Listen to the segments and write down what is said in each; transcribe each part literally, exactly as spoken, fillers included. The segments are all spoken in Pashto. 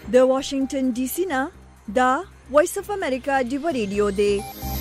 د واشنگټن ډي سي نه دا وایس اف امریکا دی ریډیو دی.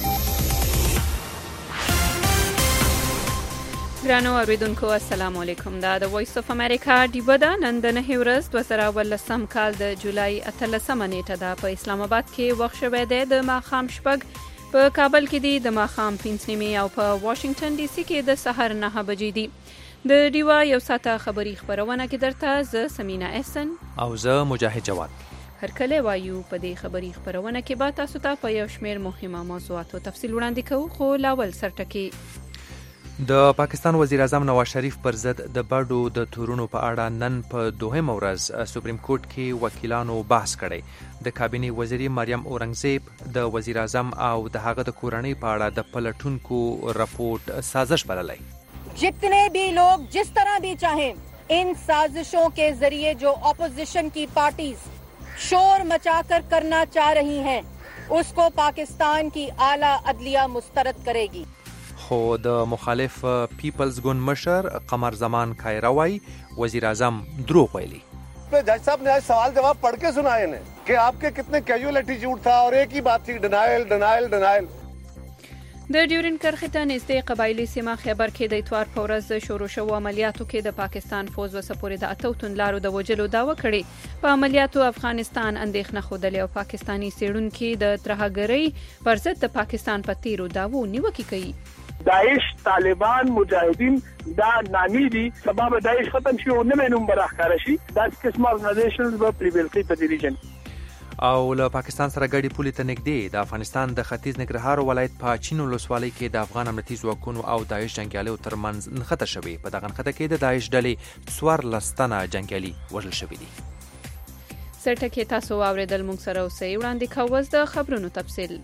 ګرانو اوریدونکو السلام علیکم. دا د وایس اف امریکا دی بدا نن د نه ورځ دوه زره ولسم کال د جولای اتلسمه نیټه ده. په اسلام آباد کې وخت شوی دی د ماښام شپږ، په کابل کې دی د ماښام پنځه نیمې او په واشنگټن ډي سي کې د سحر نهه بجې دي. د ډیوا یو ساعته خبری خبرونه کې درته ز سمینا احسن او ز مجاهد جواد هر کله وایو. په دې خبری خبرونه کې به تاسو ته په یو شمېر مهمه موضوعاتو تفصیل وړاندې کوو، خو لاول سرټکی. د پاکستان وزیر اعظم نواز شریف پر ضد د بډو د تورونو په اړه نن په دوهمه ورځ سپریم کورټ کې وکیلانو بحث کړی. د کابینې وزیرې مریم اورنګزیب د وزیر اعظم او د هغه د کورنۍ په اړه د پلټونکو رپورټ سازش بللی. जितने भी लोग जिस तरह भी चाहें इन साजिशों के जरिए जो ऑपोजिशन की पार्टीज शोर मचाकर करना चाह रही हैं उसको पाकिस्तान की आला अदलिया मुस्तरद करेगी. خو د مخالف پیپلز ګوند مشر قمر زمان کایراوی وزیر اعظم دروغ ویلي. जज साहब ने आज सवाल जवाब पढ़ के सुनाए ने कि आपके कितने कैजुअल एटीट्यूड था और एक ही बात थी डिनायल डिनायल डिनायल. د ډیورند کرښې ته نږدې قبایلي سیمه خیبر کې د اتوار په ورځ شروع شوو عملیاتو کې د پاکستان فوز وسه پورې د اتو توندلارو د وجلو دعوه کړې. په عملیاتو افغانستان اندېښنه ښودلې او پاکستانی څېړونکي د ترهګرۍ پر ضد د پاکستان په تیرو دعوو نیوکې کوي. داعش طالبان مجاهدین دا نامی دي سبب داعش ختم شي او نه نوم برخاره شي. دا قسم ارګنایزیشنز به پریویل کوي په دې ریجن. او له پاکستان سره ګډي پولې ته نږدې د افغانستان د ختیځ ننګرهار ولایت په چین ولسوالۍ کې د افغان امنیتي ځواکونو او داعش جنګیالیو ترمنځ نښته شوې. په دغه نښته کې د داعش ډلې څوارلس تنه جنګیالي وژل شوي دي. سرټکی تاسو واورېدل، موږ سره اوسئ. وړاندې کوو اوس د خبرونو تفصیل.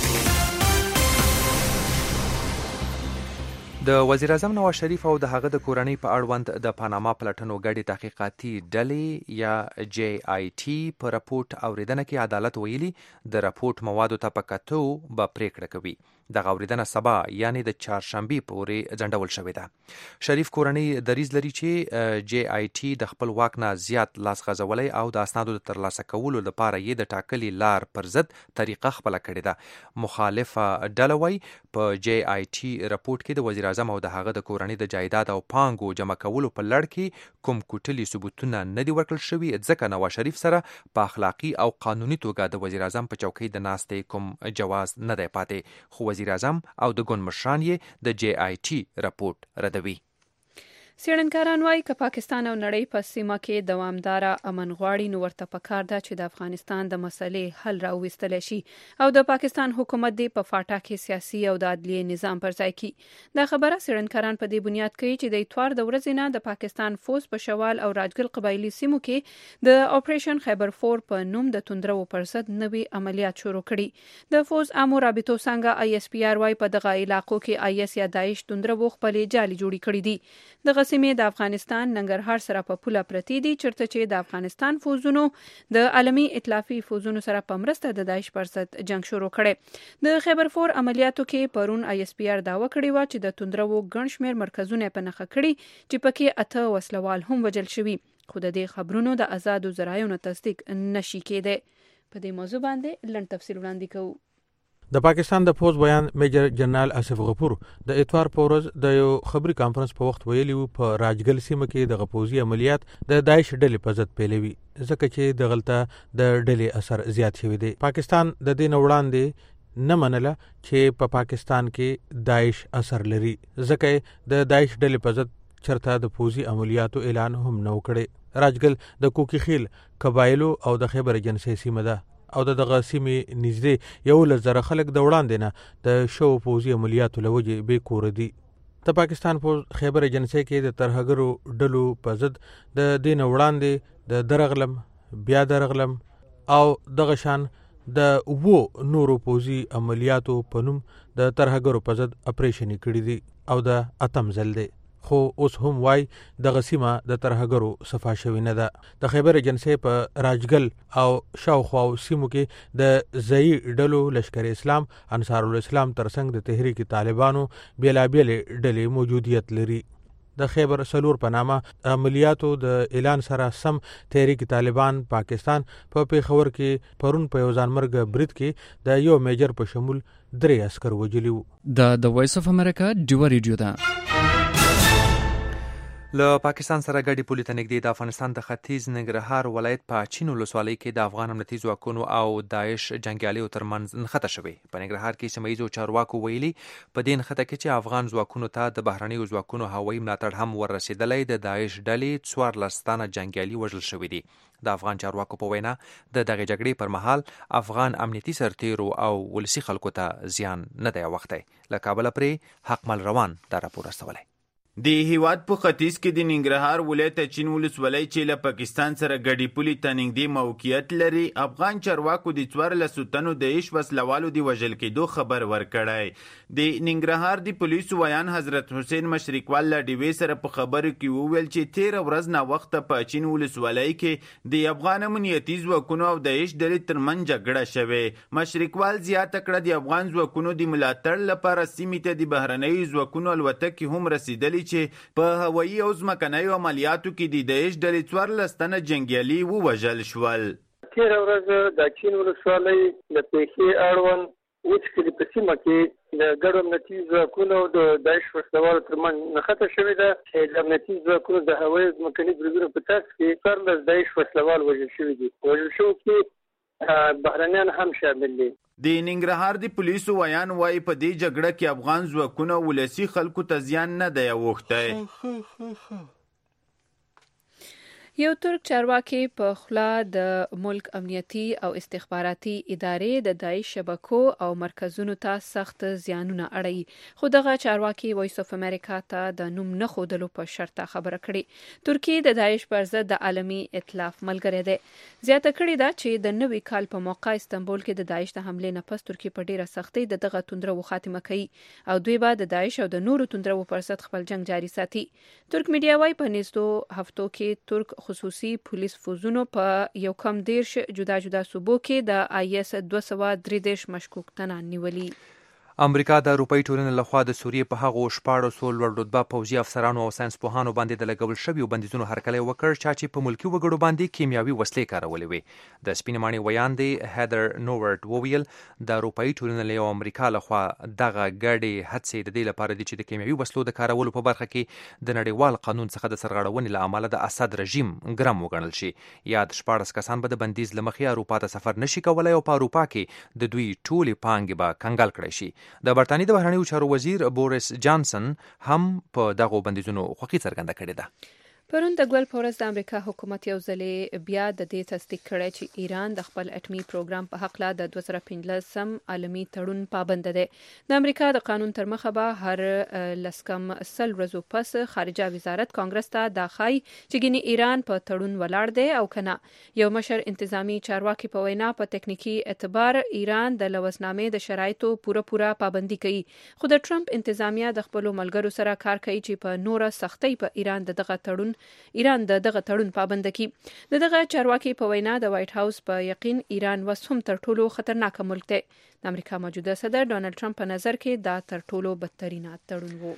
د وزیر اعظم نواز شریف او د هغه د کورنۍ په اړوند د پاناما پلټنو ګډې تحقیقاتي ډلې یا جی آی ټي په رپورټ اوریدنه کې عدالت ویلي د رپورټ موادو ته په کتو به پریکړه کوي. دغه اوریدنه سبا یعنی د چهارشنبې پورې ځنډول شوې ده. شریف کورنۍ دریځ لري چې جی آی ټي د خپل واک نه زیات لاس غځولی او د اسنادو د ترلاسه کولو لپاره یې د ټاکلي لار پر ضد طریقه خپله کړې ده. مخالفه ډله وایي په جی آی ټي رپورټ کې د وزیر اعظم او د هغه د کورنۍ د جایداد او پانګو جمع کولو په لړ کې کوم کوټلي ثبوتونه نه دي ورکړل شوي، ځکه نواز شریف سره په اخلاقي او قانوني توګه د وزیر اعظم په چوکۍ د ناستې کوم جواز نه دی پاتې. خو وزیر اعظم او د ګوند مشران یې د جی آی ټي رپورټ ردوي. څېړنکاران وایي که پاکستان او نړۍ په سیمه کې دوامداره امن غواړي نو ورته پکار ده چې د افغانستان د مسلې حل راوستلی شي او د پاکستان حکومت دې په فاټا کې سیاسي او د عدلیې نظام پر ځای کړي. دا خبره څېړنکاران په دې بنیاد کوي چې د اتوار د ورځې نه د پاکستان فوز په شوال او راجګل قبایلي سیمو کې د اپریشن خیبر فور په نوم د توندرو پر ضد نوي عملیات شروع کړي. د فوز عامو رابطو څنګه آی اس پی آر وایي په دغه علاقو کې آی اس یا داعش توندرو خپلې جالي جوړې کړي دي. دغه سیمې د افغانستان ننګرهار سره په پوله پرتې دي، چېرته چې د افغانستان فوزونو د عالمي ائتلافي فوزونو سره په مرسته د داعش پر ضد جنگ شروع کړی. د خیبر فور عملیاتو کې پرون آی اس پی آر دعوه کړې وه چې د توندرو ګڼ شمېر مرکزونه په نښه کړي چې پکې اته وسلوال هم وژل شوي. خو د دې خبرونو د آزادو ذرایعو نه تصدیق نشي کېدی. په دې موضوع باندې لنډ تفصیل وړاندې کوو. د پاکستان د فوز بیان میجر جنرال آصف غفور د اتوار په ورځ د یو خبري کانفرنس په وخت ویلي وو په راجګل سیمه کې د غپوزي عملیات د داعش ډلې په ضد پیلوي، ځکه چې د غلطه د ډلې اثر زیات شوی دی. پاکستان د دې نه وړاندې نه منله چې په پا پاکستان کې داعش اثر لري، ځکه د داعش ډلې په ضد چرته د فوزي عملیاتو اعلان هم نه وکړي. راجګل د کوکی خیل قبایلو او د خیبر جنسي سیمه ده او د دغه سیمې نږدې یو لس زره خلک د وړاندې نه د شو فوزي عملیاتو له وجې بې کوره دي. د پاکستان پوز خیبر ایجنسۍ کې د ترهګرو ډلو په ضد د دې نه وړاندې د درغلم، بیا درغلم او دغه شان د وو نورو پوزي عملیاتو په نوم د ترهګرو په ضد اپریشن کړي دي او د اتم ځل دی. خو اوس هم وای د غسیمه د ترهګرو صفا شوی نه ده. د خیبر ایجنسۍ په راجګل او شاوخوا سیمو کې د ځایي ډلو لشکر اسلام، انصار الاسلام ترڅنګ د تحریک طالبانو بیلابیل ډلې موجودیت لري. د خیبر سلور په نامه عملیاتو د اعلان سره سم تحریک طالبان پاکستان په پیښور کې پرون په یو ځانمرګ برید کې د یو میجر په شمول درې عسکر وژلي وو. د وایس اف امریکا ډیو ریډیو ده. له پاکستان سره ګډي پولي ته نږدې د افغانستان د ختیځ ننګرهار ولایت په اچین ولسوالۍ کې د افغان امنیتي ځواکونو او داعش جنګیالیو ترمنځ نښته شوې. په ننګرهار کې سیمه ییزو چارواکو ویلي په دې نښته کې چې افغان ځواکونو ته د بهرنیو ځواکونو هوایي ملاتړ هم ورسېدلی، د داعش ډلې څوارلس تنه جنګیالي وژل شوي دي. د افغان چارواکو په وینا د دغې جګړې پر مهال افغان امنیتي سرتیرو او ولسي خلکو ته زیان نه دی اوښتی. له کابله پرې حقمل روان دا راپور استولی. د هیواد په ختیځ کې د ننګرهار ولایت اچین ولسوالۍ چې له پاکستان سره ګډي پولي ته نږدې موقعیت لري، افغان چارواکو د څوارلسو تنو د داعش وسلوالو د وژل کېدو خبر ورکړی. د ننګرهار د پولیسو ویان حضرت حسین مشرقوال له ډیوې سره په خبرو کې وویل چې تېره ورځ ناوخته په اچین ولسوالۍ کې د افغان امنیتي ځواکونو او داعش ډلې ترمنځ جګړه شوې. مشرقوال زیاته کړه د افغان ځواکونو د ملاتړ لپاره سیمې ته د بهرنیو ځواکونو الوتکې هم رسېدلې چې په هوایي او ځمکنیو عملیاتو کې د داعش ډلې څوارلس تنه جنګیالي ووژل شول. تېره ورځ د اچین ولسوالۍ د پیښې اړوند اوس کلي په سیمه کې د ګډو امنیتي ځواکونو او د داعش وسلوالو ترمنځ نښته شوې ده چې د امنیتي ځواکونو د هوایي او ځمکني بریدونو په ترڅ کې څوارلس داعش وسلوال وژل شوي دي. وژل شوو کې بهرنیان هم شامل دي. د ننګرهار د پولیسو ویان وایي په دې جګړه کې افغان ځواکونه ولسي خلکو ته زیان نه دی اوښتی. یو ترک چارواکي په خلا د ملک امنیتي او استخباراتي ادارې د داعش شبکو او مرکزونو ته سخت زیانونه اړوي، خو دغه چارواکي وایس اف امریکا ته د نوم نه ښودلو په شرط خبره کړې. ترکیه د داعش پر ضد د عالمي ائتلاف ملګری دی. زیاته کړې ده چې د نوي کال په موقع استنبول کې د داعش د حملې نه پس ترکیه په ډیره سختۍ د دغه توندرو خاتمه کوي او دوی به د داعش او د نورو توندرو پر ضد خپل جنگ جاري ساتي. ترک میډیا وايي په نږدې هفتو کې ترک خصوصي پولیس فوزونو په یو کم دیرش جدا جدا صوبو کې د آی اس دوه سوه درې دېرش مشکوک تنان نیولي. امریکا د اروپایي ټولنې لخوا د سوریې په هغو شپاړسو لوړ رتبه پوځي افسرانو او ساینسپوهانو باندې د لګول شویو بندیزونو هرکلی وکړ چا چې په ملکي وګړو باندې کیمیاوي وسلې کارولې وې. د سپینې ماڼۍ ویان دی هیدر نوورټ وویل د اروپایي ټولنې له امریکا لخوا دغه ګډې هڅې د دې لپاره دي چې د کیمیاوي وسلو د کارولو په برخه کې د نړیوال قانون څخه د سرغړونې له امله د اسد رژیم ګرم وګڼل شي. یاد شپاړس کسان به د بندیز له مخې اروپا ته سفر نشي کولی او په اروپا کې د دوی ټولې پانګې به کنګال کړی شي. د برتانیې د بهرنیو چارو وزیر بوریس جانسن هم په دغو بندیزونو خوښي څرګنده کړې ده. پرون د ګل په ورځ د امریکا حکومت یو ځلې بیا د دې تصدیق کړی چې ایران د خپل اټومي پروګرام په هکله د دوه زره پنځلسم عالمي تړون پابند دی. د امریکا د قانون تر مخه به هر لسکم سل ورځو پس خارجه وزارت کانګرس ته دا ښایي چې ګینې ایران په تړون ولاړ دی او کنه. یو مشر انتظامی چارواکي په وینا په تکنیکی اعتبار ایران د لوزنامې د شرایطو پوره پوره پابندي کوي، خو د ټرمپ انتظامیه د خپل ملګرو سره کار کوي چې په نوره سختۍ په ایران د دغه تړون ایران د دغه تړون پابند کی. د دغه چارواکي په وینا د وایټ هاوس په یقین ایران وس هم تر ټولو خطرناک ملک دی. د امریکا موجوده صدر ډونالد ټرمپ په نظر کې دا تر ټولو بدترین تړون وو.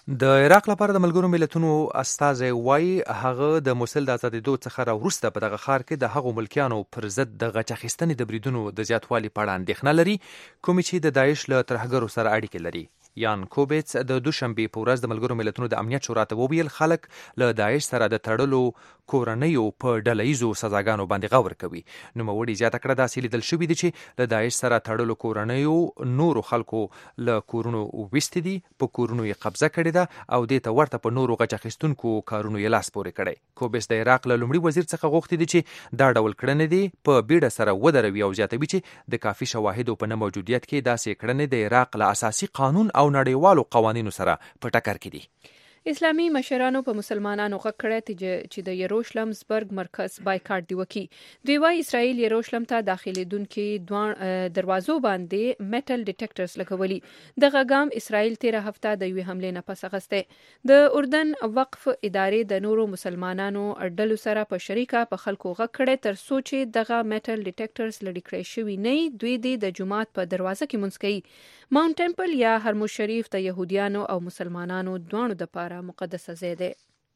د عراق لپاره د ملګرو ملتونو استازی وایي هغه د موصل د ازادېدو څخه راوروسته په دغه ښار کې د هغو ملکیانو پر ضد د غچ اخیستنې د بریدونو د زیاتوالي په اړه اندېښنه لري کومې چې د داعش له ترهګرو سره اړیکې لري. یان کوبیتس د دوشنبې په ورځ د ملګرو ملتونو د امنیت شورا ته وویل خلک له داعش سره د تړلو کورنیو په ډله ایزو سزاګانو باندې غور کوي. نوموړي زیاته کړه داسې لیدل شوي دي چې له داعش سره تړلو کورنیو نورو خلکو له کورونو ویستې دي، په کورونو یې قبضه کړې ده او دې ته ورته په نورو غچ اخیستونکو کارونو یې لاس پورې کړی. کوبیتس د عراق له لومړي وزیر څخه غوښتي دي چې دا ډول کړنې دي په بیړه سره ودروي او زیاتوي چې د کافي شواهدو په نه موجودیت کې داسې کړنې د عراق له اساسي قانون او نړیوالو قوانینو سره په ټکر کې دي. اسلامي مشرانو په مسلمانانو غږ کړی چې د یروشلم زبرګ مرکز بایکاټ دی وکي. دوی وايي اسرائیل یروشلم ته داخليدونکو دوه دروازو باندې میټل ډیټیکټرز لګولي. دغه ګام اسرائیل تیره هفته د یوې حملې نه پس اخیسته. د اردن وقف ادارې د نورو مسلمانانو ډلو سره په شریکه په خلکو غږ کړی تر څو چې دغه میټل ډیټیکټرز لري کړی شوی نه دوی د جمعات په دروازه کې منځ کوي. ماونټ ټیمپل یا هرمز شریف د یهودیانو او مسلمانانو دواړو لپاره مقدس ځای دی.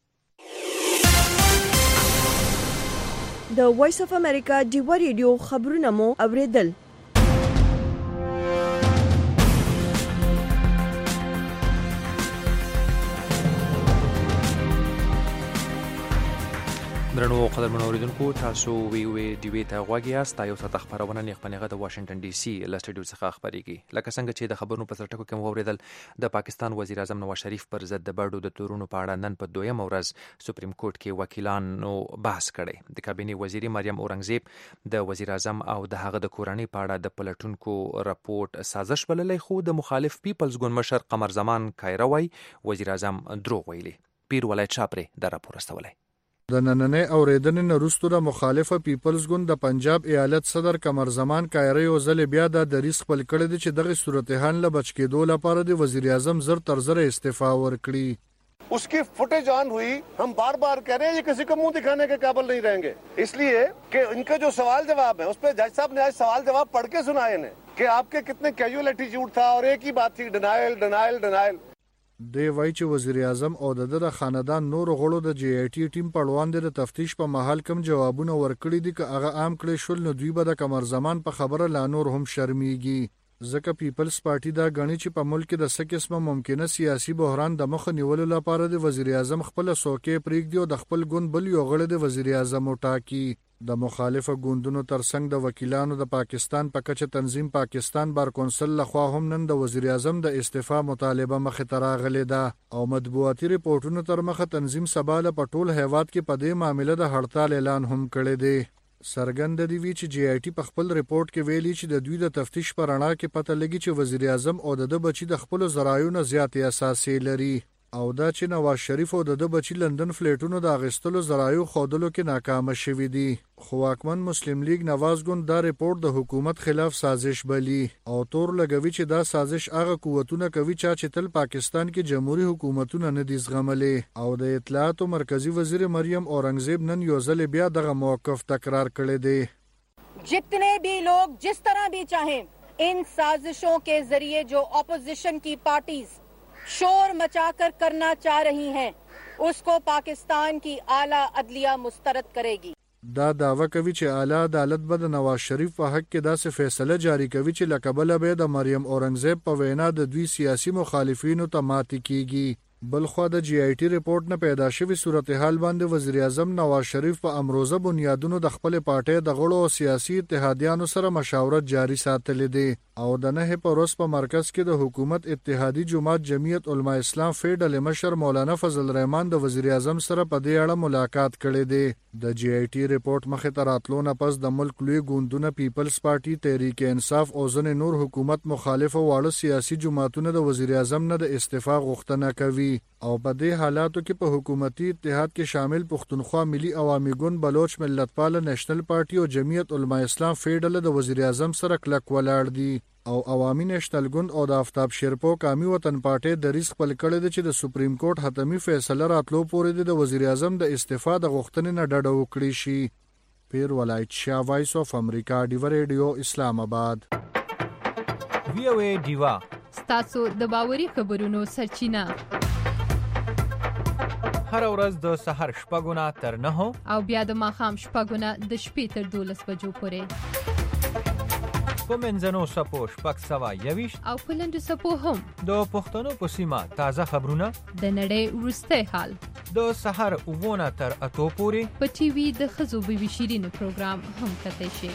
د وایس اف امریکا ډیوا ریډیو خبرونه مو اوریدل. درنو قدرمنو اوریدونکو، تاسو وی وی ډی وی ته غوږی یاست. یو څه خبرونه نیغ پنیغه د واشنگټن ډي سي له سټډیو څخه خبرېږي. لکه څنګه چې د خبرونو په سرټکو کې مو اوریدل، د پاکستان وزیر اعظم نواز شریف پر ضد د بړو د تورونو په اړه نن په دویم ورځ سپریم کورټ کې وکیلانو بحث کړی. د کابینې وزیري مریم اورنګزیب د وزیر اعظم او د هغه د کورنۍ په اړه د پلټونکو راپورټ سازش بللی، خو د مخالف پیپلز ګوند مشر قمر زمان کایره وایي وزیر اعظم دروغ ویلي. پیر ولایت چاپری د راپور استولی. د نننې اوریدنې نه وروسته د مخالفه پیپلز ګوند د پنجاب ایالت صدر قمر زمان کایره یو ځل بیا د دریځ خپل کړی دی چې دغه صورتحال له بچ کېدو لپاره د وزیر اعظم زر تر زر استعفا ورکړي. उसकी फुटेज ऑन हुई, हम बार बार कह रहे हैं ये किसी को मुंह दिखाने के काबिल नहीं रहेंगे, इसलिए कि इनका जो सवाल जवाब है उस पर जज साहब ने आज सवाल जवाब पढ़ के सुनाए इन्हें कि आपके कितने कैजुअल एटीट्यूड था और एक ही बात थी डिनायल डिनायल डिनायल. دی وایي چې وزیر اعظم او د د خاندان نور غړو د جی آی ټي ټیم په وړاندې د تفتیش په محل کم جوابونه ورکړي دي چې هغه عام کړي شول، نو دوی به د قمر زمان په خبره لا نور هم شرمېږي. ځکه پیپلز پارټي دا غني چې په ملک کې د څه قسمه ممکنه سیاسي بحران د مخ نیولو لپاره د وزیر اعظم خپل سوکې پریږدي او د خپل ګوند بل یو غړی د وزیر اعظم وټاکي. د مخالفه ګوندونو ترڅنګ د وکیلانو د پاکستان په کچه تنظیم پاکستان بار کونسل لخوا هم نن د وزیر اعظم د استعفا مطالبه مخې ته راغلې ده او مطبوعاتي ریپورتونو تر مخه تنظیم سباله په ټول هیواد کې په دې معاملې د هړتال اعلان هم کړی دی. سرګند دی وی چې جی آی ټي په خپل ریپورت کې ویلي چې د دوی د تفتیش پر اړه کې پته لګي چې وزیر اعظم او د بچی د خپل ذرایعو نه زیات اساسي لري او دا چې نواز شریف او د بچی لندن فلیټونو د اغستلو ذرایعو خودلو کې ناکام شوي دي. خو واکمن مسلم لیگ نواز ګوند دا ریپورت د حکومت خلاف سازش بلی او تور لګوي چې دا سازش هغه قوتونه کوي چې تل پاکستان کې جمهوریت حکومتونه نه دي زغملي. او د اطلاعات مرکزی وزیر مریم اورنګزیب نن یو ځل بیا دغه موقف تکرار کړی دی. जितने भी लोग जिस तरह भी चाहें इन साजिशों के जरिए जो ऑपोजिशन की पार्टीज शोर मचाकर करना चाह रही हैं उसको पाकिस्तान की आला अदलिया मुस्तरद करेगी. دا داوا کوي چې اعلی عدالت به د نواز شریف په حق کې داسې فیصله جاری کوي چې لکبل به د مریم اورنګزیب په وینا د دوی سیاسي مخالفینو ته ماتې کیږي. بلخوا د جی آی ټي ریپورت نه پیدا شوی صورتحال باندې وزیر اعظم نواز شریف په امروزه بنیادونو د خپل پارټۍ د غړو او سیاسي اتحادیانو سره مشاورت جاری ساتلې دي او د نه په روز په مرکز کې د حکومت اتحادی جماعت جمعیت علما اسلام فیډل مشر مولانا فضل الرحمن د وزیر اعظم سره په دې اړه ملاقات کړې دي. د جی آی ټي ریپورت مخې ته راتلو نه پس د ملک لوی ګوندونه پیپلز پارټي، تحریک انصاف او ځینې نور حکومت مخالف واړه سیاسي جماعتونه د وزیر اعظم نه د استعفا غوښتنه کوي او په دې حالاتو کې په حکومتي اتحاد کې شامل پښتونخوا ملي عوامي ګوند، بلوچ ملتپال نېشنل پارټي او جمعیت علما اسلام فیډل د وزیر اعظم سره کلک ولاړ دي او عوامي نېشنل ګوند او د آفتاب شیرپو قومي وطن پارټي د ریس خپل کړی دی چې د سپریم کورټ حتمی فیصله راتلو پورې د وزیر اعظم د استعفا د غوښتنې نه ډډه وکړي شي. پیر ولایت شاه، وایس اف امریکا ډیوا ریډیو، اسلام آباد. وی او ای ډیوا ستاسو د باوري خبرونو سرچینه. هر ورځ د سحر شپږو نه تر نهو او بیا د ماښام شپږو نه د شپې تر دولس بجو پورې. په منځنو سپو شپږ سوه یویشت او په لنډو سپو هم د پښتنو په سیمه تازه خبرونه، د نړۍ وروستی حال، د سحر اووه نه تر اتو پورې په ټي وي د ښځو بیبي شیرینو پروګرام هم کتلی شي.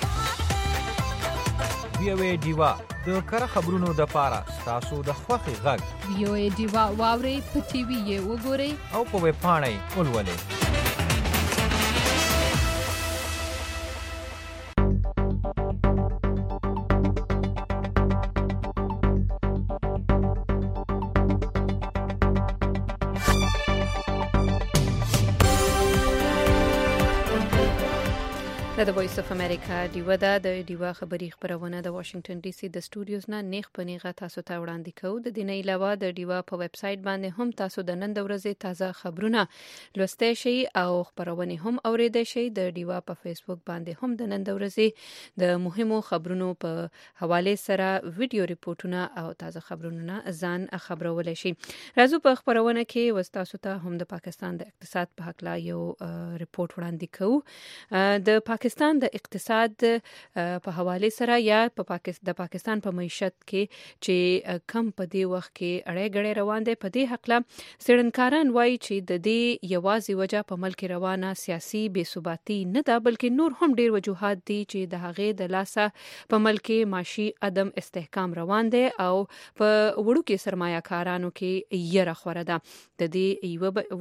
وی او ای ډیوا د کره خبرونو د پاره ستاسو د خوښې غږ. وی او ای ډیوا واورئ، په ټي وي یې وګورئ او په ویب پاڼه یې ولولئ. د وایس اف امریکا دیوه د دیوه خبری خبرونه د واشنگټن ډي سي د سټوډیوز نه نیخ پنیغه تاسو ته وړاندې کوو. د دې نه علاوه د دیوه په ویب سټ باندې هم تاسو د نن د ورځې تازه خبرونه لوستئ شئ او خبرونه هم اوریدئ شئ. د دیوه په فیسبوک باندې هم د نن د ورځې د مهمو خبرونو په حواله سره ویډیو ریپورتونه او تازه خبرونه ځان خبرول شي. راځو په خبرونه کې وستاسو ته هم د پاکستان د اقتصاد په حق لا یو ریپورت وړاندې کوو. د پاکستان پاکستان د اقتصاد په حواله سره یا په پاکستان د پاکستان په معیشت کې چې کم په دې وخت کې اړې غړې روان دي، په دې حق لا سړنکاران وایي چې د دې یوازې وجہ په ملک روانه سیاسي بې ثباتی نه ده، بلکې نور هم ډیر وجوهات دي چې د هغې د لاسه په ملک معاشي عدم استحکام روان دي او په وړو کې سرمایه‌کارانو کې یره خوره ده. د دې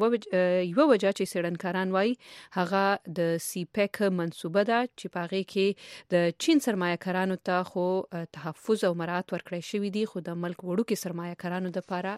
یو وجہ چې سړنکاران وایي هغه د سی پیک منصوبه ده چې پاغي کې د چین سرمایه‌کارانو ته خو تحفظ او مراعات ورکړی شوی دي، خو د ملک وړو کې سرمایه‌کارانو د لپاره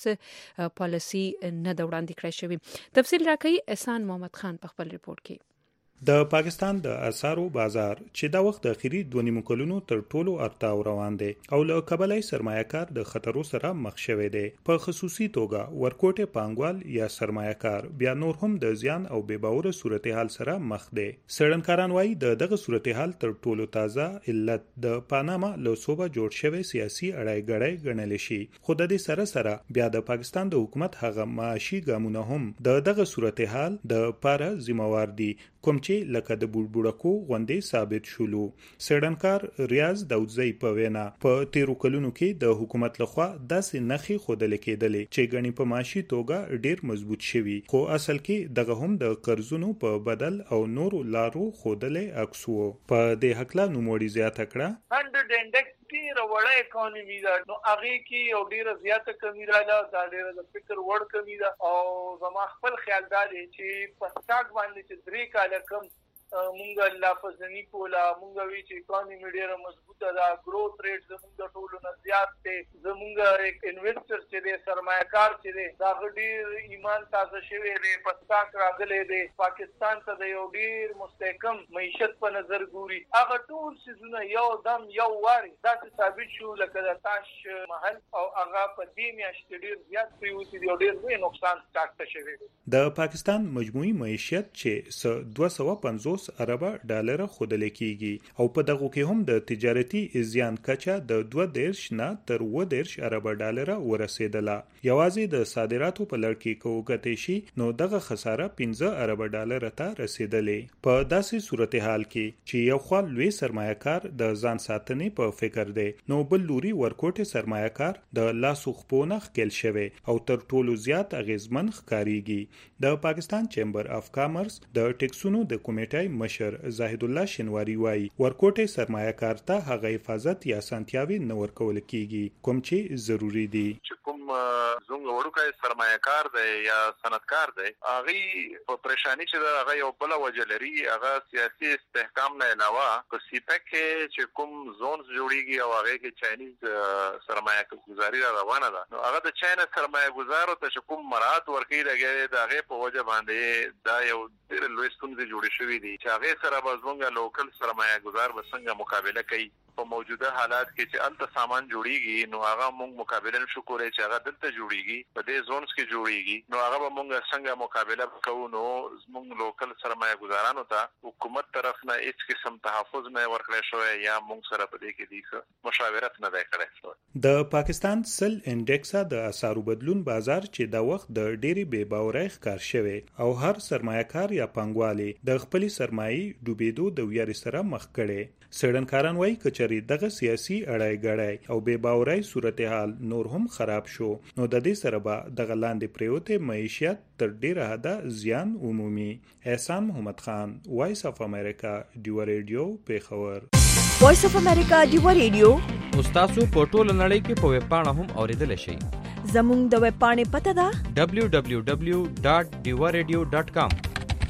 هیڅ پالیسی نه د وړاندې کړی شوی. تفصیل راکړي احسان محمد خان په خپل ریپورت کې. د پاکستان د اسعارو بازار چې دا وخت د اخیری دوه نیمو کلونو تر ټولو ارتاو روان دی او له کبلای سرمایه‌کار د خطرو سره مخ شوی دی. په خصوصي توګه ورکوټه پانګوال یا سرمایه‌کار بیا نور هم د زیان او بې باوره صورتحال سره مخ دی. سړنکاران وایي د دغه صورتحال تر ټولو تازه علت د پاناما له صوبه جوړ شوی سیاسي اړای غړای ګڼل شي. خو د دې سره سره بیا د پاکستان د حکومت هغه معاشي ګامونه هم د دغه صورتحال د پاره ذمہوار دي کوم چې لکه د بوډبوډکو غوندې ثابت شولو. سړنکار ریاض داودزی په وینا په تیرو کلونو کې د حکومت لخوا داسې نخي خودل کېدلې چې غني په معاشي توګه ډیر مضبوط شوي، خو اصل کې دغه هم د قرضونو په بدل او نورو لارو خودلې عکسو. په دې حق لا نوموړي زیاته کړه هندرد انډکس ډیره وړه اکانومي ده، نو هغه کې یو ډیره زیاته کمی راځي، دا ډیره د فکر وړ کمی ده او زما خپل خیال دا دی چې په سټاک باندې چې درې کاله کم مونږ لا فزنی کولا مونږ وی چې اکانومي ډیره مضبوطه ده، گروث ریټ زموږ ټولو نه زیات دی، زموږ یک انویسټر چې دی سرمایه‌کار چې دی دا ډیر ایمان تازه شوی دی، په سټاک راغلی دی، پاکستان ته د یو ډیر مستحکم معیشت په نظر ګوري. هغه ټول سيزونه یو دم یو واري دا ثابت شو لکه د تاش محل او هغه په دې میاشت ډیر زیات پیوتی دی، ډیر لوی نقصان سټاک ته شوی دی. د پاکستان مجموعي معیشت چې دوه سوه پنځوس اربه ډالر خودل کیږي او په دغه کې هم د تجارتي زیان کچه د دوه دېرش نه تر اووه دېرش اربه ډالر ورسېدله. یوازې د صادراتو په لړ کې کوګتې شي نو دغه خساره پنځه اربه ډالر ته رسیدلې. په داسې صورتحال کې چې یو خال لوی سرمایه‌کار د ځان ساتنې په فکر دی، نو بل لوري ورکوټه سرمایه‌کار د لاسو خپونه خل شوی او تر ټولو زیات اغیزمن ښکاریږي. د پاکستان چیمبر اف کامرس د ټیکسونو د کمیټې مشر زاهد الله شنواری وایي ورکوټه سرمایه‌کار ته هغه حفاظت یا سانتیاوي نه ورکول کیږي کوم چې ضروری دي. کوم زموږ وړوکی سرمایه‌کار دی یا صنعتکار دی هغه په پریشانی چې هغه یو بل وجه لري، هغه سیاسي استحکام نه علاوه په سیپک چې کوم زونز جوړیږي او هغه کې چاینیز سرمایه گذاری روانه ده، نو هغه د چاینا سرمایه گذارو ته کوم مراعات ورکړي راغلي د هغه په وجه باندې دا یو ډېر لوی ستونزې جوړې شوې دي چې هغه سره به زموږ لوکل سرمایه گذار به څنګه مقابله کوي. په موجوده حالات کې چې الته سامان جوړیږي نو هغه موږ مقابله نشو کولای چې هغه دلته جوړیږي، په دې زونز کې جوړیږي، نو هغه به موږ څنګه مقابله وکړو. نو زموږ لوکل سرمایه گذارانو ته حکومت طرف نه هیڅ قسم تحفظ نه ورکړی شوی یا موږ سره په دې کې دي مشاورت نه دی کړی شوی. د پاکستان سل انډیکس د اسعارو بدلون بازار چې دا وخت د ډېری بې باورۍ ښکار شوی او هر سرمایه‌کار یا پانګوالي د خپل سرمایي ډوبېدو د ویاري سره مخ کړي. سړنکاران وایي کچري دغه سیاسي اړای غړای او بې باورۍ صورتحال نور هم خراب شو نو د دې سره به دغه لاندې پریوته معیشت تر ډیره حده زیان عمومي. احسان محمد خان، وایس اف امریکا، ډیو ریډیو پیښور. وایس اف امریکا ډیو ریډیو تاسو په ټوله نړۍ کې په ویب پاڼه هم اوریدل شئ. زموږ د ویب پاڼې پته ده دبلیو دبلیو دبلیو ډاټ ډیو ریډیو ډاټ کام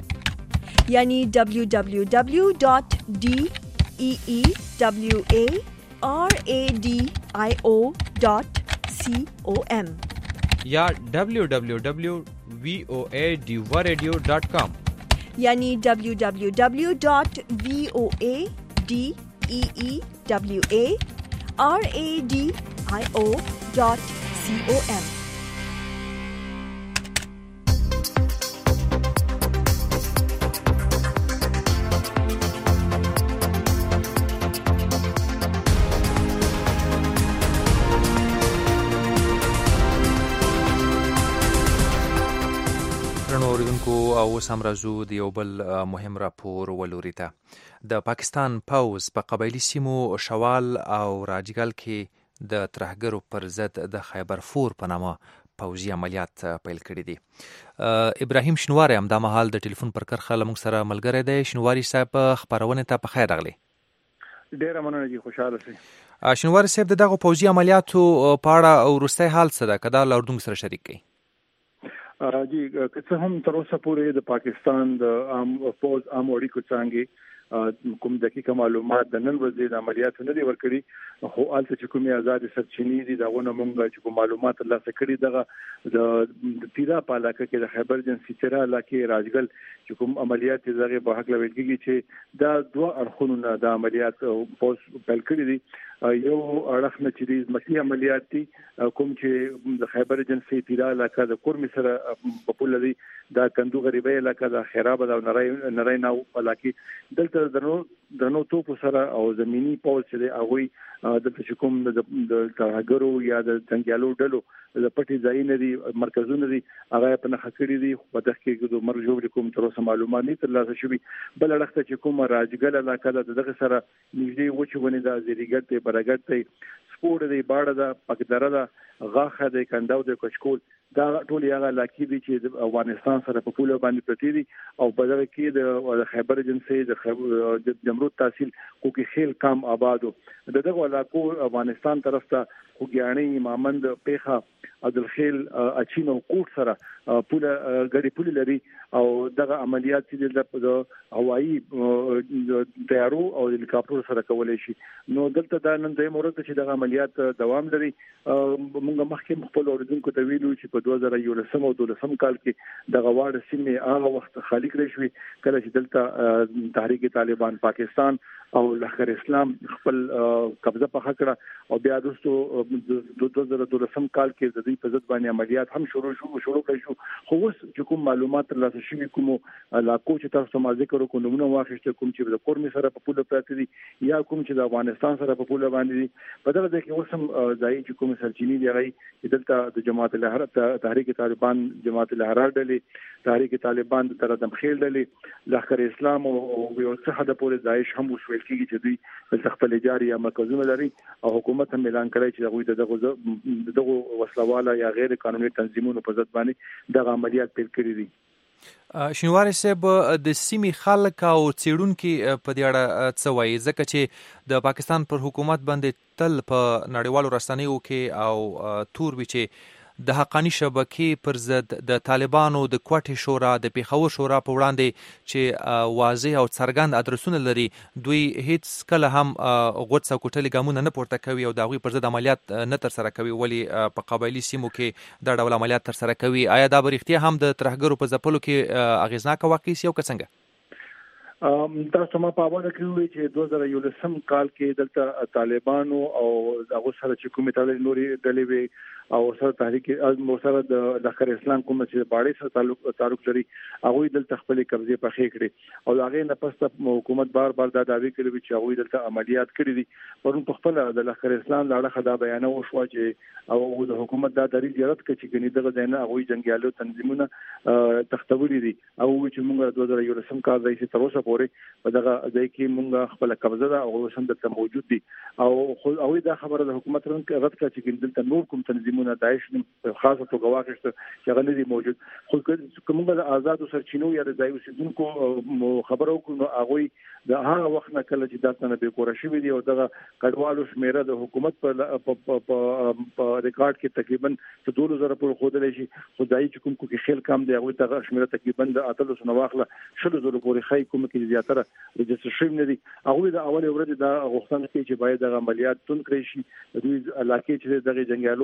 یعنی دبلیو دبلیو دبلیو ډاټ ډی ای ای دبلیو ای آر ای ډی آی او ډاټ سی او ایم یا دبلیو دبلیو دبلیو وی او ای ډیو ریډیو ډاټ کام. یعنی دبلیو دبلیو دبلیو دات وی او ای D E E W A R A D I O dot C O M. او سم راځو د یو بل مهم راپور ولوري ته د پاکستان پوز په قبایلی سیمو شوال او راجګل کې د ترهګرو پر ضد د خیبر فور په نامه پوځي عملیات پیل کړي دي. ابراهیم شنواری هم د مهال د ټلیفون پر کرخه لمونږ سره ملګری دی. شنواری صاحب خبرونه ته په خیر راغلی. ډیره مننه جی، خوشاله شئ. شنواری صاحب دغه پوځي عملیاتو په اړه او وروستی حال څه ده؟ که دا له اردن سره شریک کړي. جی که څه هم تر اوسه پورې د پاکستان د عام فوج عام اړیکو څنګه کوم دقیقه معلومات د نن ورځې د عملیاتو نه دی ورکړي، خو الته چې کومې آزاد سرچینې دي داونه موږ چې کوم معلومات ترلاسه کړي دغه د تیرا په علاقه کې د خیبر جنسي تیرا علاقې راجګل چې کوم عملیات دغه په حق لوي کېږي چې دا دوه اړخونه د عملیات پوز پیل کړي دي. یو اړخ نه چې د مکی عملیات دي کوم چې د خیبر جنسي تیرا علاقه د کورمي سره په پوله دي، دا کندو غریبه علاقه د خیراب او نری نری ناو علاقه دلته درنو درنو توپ سره او زميني پوز چې دی هغه د کوم د ترهګرو یا د څنګهالو ډلو د پټي ځای نه دي مرکزونه دي هغه په نخښ کړی دي. په دغه کې د مرجو کوم تر اوسه معلومات نه ترلاسه شوي. بل اړخ چې کوم راجګل علاقه د دغه سره نږدې وچونه د زیریګټ ته برګټ ته سپور دی باړه د پکدره د غاخه د کنداو د کچکول دا ټول هغه علاقې دي چې د افغانستان سره په پوله باندې پرتی دي او په دغه کې د خیبر جنسي د جمرود تحصیل کوکي خیل کام آبادو دغه علاقو افغانستان طرف ته خوګیاڼي مامند پیخه عبدالخیل اچین او کوټ سره پوله غړي پوله لري او دغه عملیات چې د هوایي تیارو او هلیکاپټر سره کولای شي. نو دلته دا نن د مورد چې دغه عملیات دوام لري. موږ مخکې خپل اوریدونکو ته ویلو چې په دوه زره یولسم او دولسم کال کې د غواړ سیمې هغه وخت خالی کړی شوی کله چې دلته تحریک طالبان پاکستان او لښکر اسلام خپل قبضه په خکړه او بیا وروسته د دوه زره دولسم کال کې د دې په ضد باندې عملیات هم شروع شو شروع کړي شو. خو اوس چې کوم معلومات ترلاسه شوي کوم علاقو چې تاسو ما ذکر وکړو نمونه واخیسته کوم چې د کورمي سره په پوله پراته دي یا کوم چې د افغانستان سره په پوله باندې دي په دغه ځای کې اوس هم ځای چې کوم سرچینې دی هغه دلته د جماعت الحرات تحریک طالبان جماعت الحرات ډلې تحریک طالبان د تر دم خیل ډلې لښکر اسلام او یو څه حد پورې داعش هم وشول کېږي چې دوی د خپل جاري یا مرکزونه لري او حکومت هم اعلان کړی چې دوی دغه دغه وسلواله یا غیر قانوني تنظیمونو په ضد باندې دغه عملیات پیل کړي دي. شنواری صاحب د سیمې خلک او څېړونکي په دې اړه څه وایي؟ ځکه چې د پاکستان پر حکومت باندې تل په نړیوالو رسنیو کې او تور وی چې د حقانی شبکې پر ضد د طالبانو د کوټې شورا د پیښور شورا په وړاندې چې واضح او څرګند ادرسونه لري دوی هیڅ کله هم غوڅ او کوټلې ګامونه نه پورته کوي او د هغوی پر ضد عملیات نه ترسره کوي، ولی په قبایلي سیمو کې دا ډول عملیات ترسره کوي. آیا دا به رښتیا هم د ترهګرو په ځپلو کې اغېزناکه واقع سي او که څنګه؟ تاسو ما په اول کې وی چې دوه زره یولسم کال کې دلته طالبانو او هغه سره چې کومې ټولې نوري ډلې وي او سره تحریک او سره د لښکر اسلام کوم چې باړې سره تعلق تعلق لري هغه دلته خپل قبضه په خې کړې او هغه نه پسته حکومت بار بار دا دعوی کوي چې هغه دلته عملیات کړې دي. پرون په خپل د لښکر اسلام لاړه خدا بیان او شو چې او د حکومت دا دریځ زیارت کوي چې ګنې دغه ځای نه هغه جنگیالو تنظیمونه تختوري دي او چې موږ دوه زره یولسم کال راځي تر اوسه پورې په دغه ځای کې موږ خپل قبضه ده او سم دلته موجود دي او او دا خبره د حکومت رنګ رد کړي چې دلته نور کوم تنظیم داعش خاصه توګه واخیسته چې هغه نه دي موجود. خو کومه د آزادو سرچینو یا د ځای اوسیدونکو خبرو کو نو هغه د هغه وخت نه کله چې داسې نه به کور شوی دی او دغه کډوالو شمیره د حکومت په په ریکارډ کې تقریبا دوه زره پورې خودلې شي. خدای چې کوم کې خیل کم دی هغه ته شمیره تقریبا د اتلس نو واخله شل زره پورې خای کوم کې زیاتره رجستر شوی نه دي. هغه د اول ورځ د غوښتنه کوي چې باید د عملیات تون کړی شي دوی علاقې چې دغه جنگیالو ډلو څخه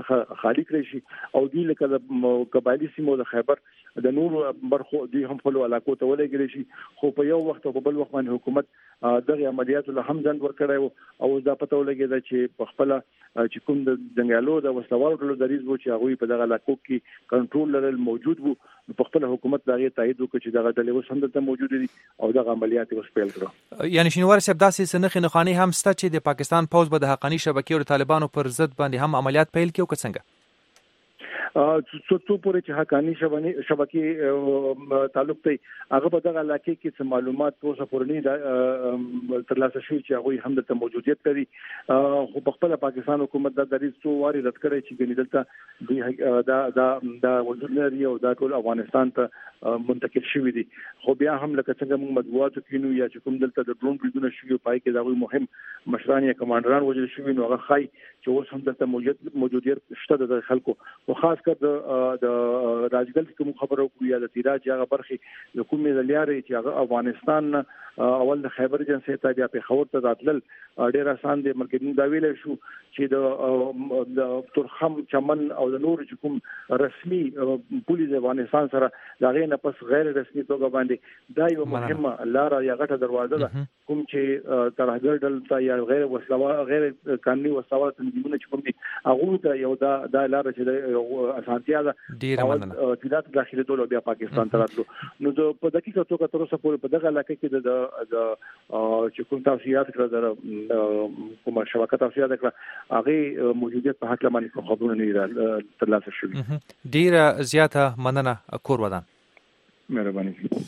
څخه خالی کړی شي او دی لکه د قبایلی سیمو د خیبر د نور برخو دی هم خپل علاقو ته ولګل شي خو په یو وخت او په بل وخت باندې حکومت دغه عملیاتو له هم ځند ورکړی او دا پته ولګی چې په خپل چې کوم د جنگالو د وسلوالو ټولو دریز وو چې هغه په دغه علاقو کې کنټرول لرل موجود وو په خپل حکومت دغه تایید وکړي چې دغه ډلې اوس هم دلته موجود دي او دغه عملیات اوس پیل کړو. یعنی شینوار صاحب داسې سنخي نخاني هم ست چې د پاکستان پوز به د حقانی شبکې او طالبانو پر ضد باندې هم عملیات پیل کړي او څنګه څو څو پورې چې حقانی شبکې تعلق دی هغه په دغه علاقې کې څه معلومات اوسه پورني ترلاسه شوی چې هغه هم د موجودیت لري خو په خپل پاکستان حکومت د دریز څو واري رد کړی چې ګنې دلته دا دا دا وجود لري او دا ټول افغانستان ته منتقل شوی دي خو بیا هم لکه څنګه موږ مطبوعاتو کې نو یا چې کوم دلته د ډرون بریدونه شوی پای کې دا مهم مشران یا کمانډران وجل شوی نو هغه خای چې اوس هم دلته موجودیت شته د خلکو او خاص کر د د راجګل کوم خبرو کوي یا د تیراج هغه برخه د کومې زلیارې چې هغه افغانستان اول د خیبر جنسي ته بیا په خبر ته راتلل ډیر آسان دي ملګری دا ویل شو چې د ترخم چمن او د نور چې کوم رسمي پولیس افغانستان سره دا غي نه پس غیر رسمي توګه باندې دا یو مهمه لار یا غټه دروازه ده کوم چې ترهګر دلته یا غیر وسلوال غیر قانوني وسلوال تنظیمونه چې کوم دي هغه ته یو دا د لار چې اسانتیا ده ډیره مننه تدات داخلي دولت بیا پاکستان ته راتلو نو په دقیقه توګه تر اوسه پورې په دغه علاقه کې د چې کوم توصيات کړل د کومه شبکه توصيات کړل هغه موجودیت په حق لمنې خبرونه نه ترلاسه شوې ډیره زیاته مننه کور ودان مهرباني.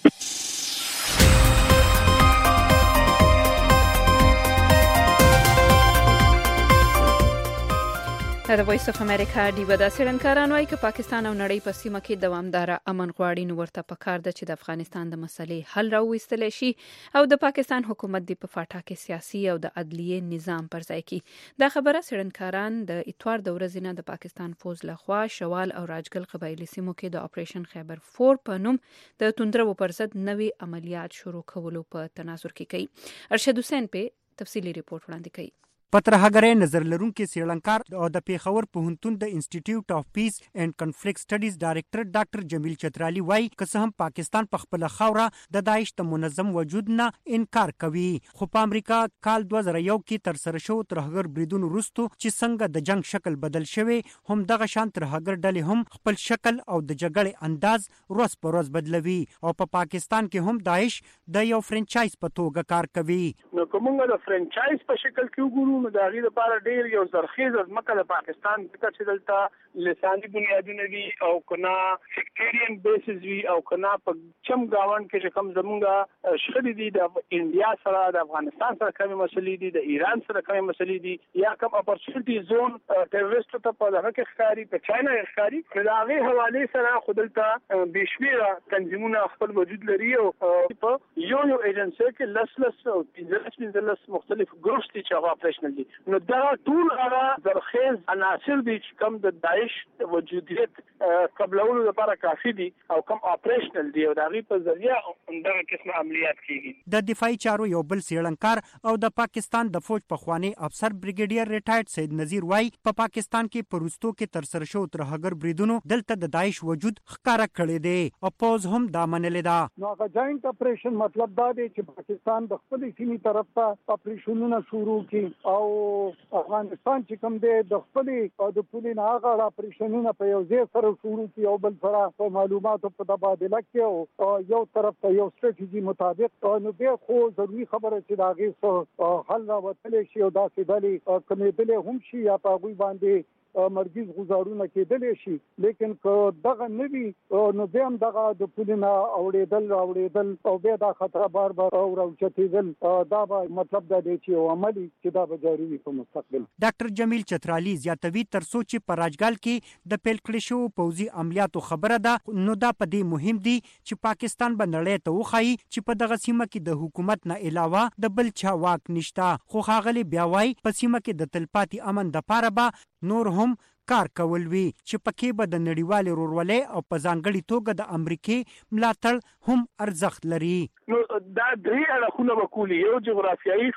د وایس اف امریکا دی ودا سړنکاران وایي چې پاکستان او نړۍ په سیمه کې دوامدار امن غواړي نو ورته پکار ده چې د افغانستان د مسلې حل راوستل شي او د پاکستان حکومت دی په فاټا کې سیاسي او د عدلیه نظام پر ځای کړي. دا خبره سړنکاران د اتوار د ورځې نه د پاکستان فوج لخوا شوال او راجګل قبایلی سیمو کې د اپریشن خیبر فور په نوم د توندرو پر ضد نوې عملیات شروع کولو په تناظر کې کوي. ارشد حسین په تفصیلی ریپورت وړاندې کوي. پترهګری نظر لرونکو سیلانکار او د پیښور پوهنتون د انسټیټیوټ اف پیس اینڈ کنفلیکټ سټډیز ډایریکټر ډاکټر جمیل چترالی وایي که هم پاکستان په خپل خوره د داعش ته منظم وجود نه انکار کوي خو په امریکا کال دوه زره یو کې تر سره شو ترهګر بریدونو وروسته چې څنګه د جنگ شکل بدل شوی هم دغه شان ترهګر ډلې هم خپل شکل او د جګړې انداز روز په روز بدلوي او په پاکستان کې هم داعش د یو فرانچایز په توګه کار کوي. نو کومه د فرانچایز په شکل کې وګورو نو د غیر لپاره ډیر یو زرخیز از مکه د پاکستان چې دلته لساني بنیادونه دي او کنا سیکټریان بیسز وی او کنا په چم گاوند کې چې کوم زمونږه شخړې دي د انډیا سره د افغانستان سره کومه مسلې دي د ایران سره کومه مسلې دي یا کوم اپورچونټی زون ټیرریست ته په دغه کې ښکاری په چاینا ښکاری د هغه حواله سره خودلته بشمیره تنظیمونه خپل وجود لري او په یو یو ایجنسی کې لسلس او پنځلس مختلف ګروپس دي چې هغه اپریشنل دي نو دا ټول هغه زرخیز عناصر دي چې کوم د داعش وجودیت قبلولو لپاره کافي دي او کوم اپریشنل دي او د هغې په ذریعه همدغه قسمه عملیات کېږي. د دفاعي چارو یو بل څېړنکار او د پاکستان د فوج پخوانی افسر بریګیډیر ریټایرډ سید نذیر وایي په پاکستان کې په وروستو کې ترسره شوو ترهګر بریدونو دلته د داعش وجود ښکاره کړی دی او پوز هم دا منلې ده. نو هغه جاینټ اپریشن مطلب دا دی چې پاکستان د خپلې سیمې طرف ته اپریشنونه شروع کړي او افغانستان چې کوم دی د خپلې د پولې نه هغه اپریشنونه په یو ځای سره شروع کړي او بل سره په معلوماتو په تبادله کې او یو طرف ته یو ستراتیژي مطابق نو بیا خو ضروري خبره چې د هغې څه حل راوتلی شي او داسې ډلې کمېدلی هم شي یا په هغوی باندې مرګیز غزارونه کېدلی شي لیکن که دغه نه وي نو بیا هم دغه د پولې نه اوړېدل راوړېدل او بیا دا خطره بار بار او راوچتېدل دا به مطلب دا دی چې یو عملي چې دا به جاري وي په مستقبل. ډاکټر جمیل چترالی زیاتوي تر څو چې په راجګال کې د پیل کړي شوو پوځي عملیاتو خبره ده نو دا په دې مهم دي چې پاکستان به نړۍ ته وښایي چې په دغه سیمه کې د حکومت نه علاوه د بل چا واک نشته خو ښاغلي بیا وایي په سیمه کې د تلپاتې امن دپاره به نور هم کار کول وی چې پکې به د نړیوال ورورولۍ او په ځانګړي توګه د امریکای ملاتړ هم ارزښت لري. نو دا درې اړخونه وکولي یو جغرافیایي خپل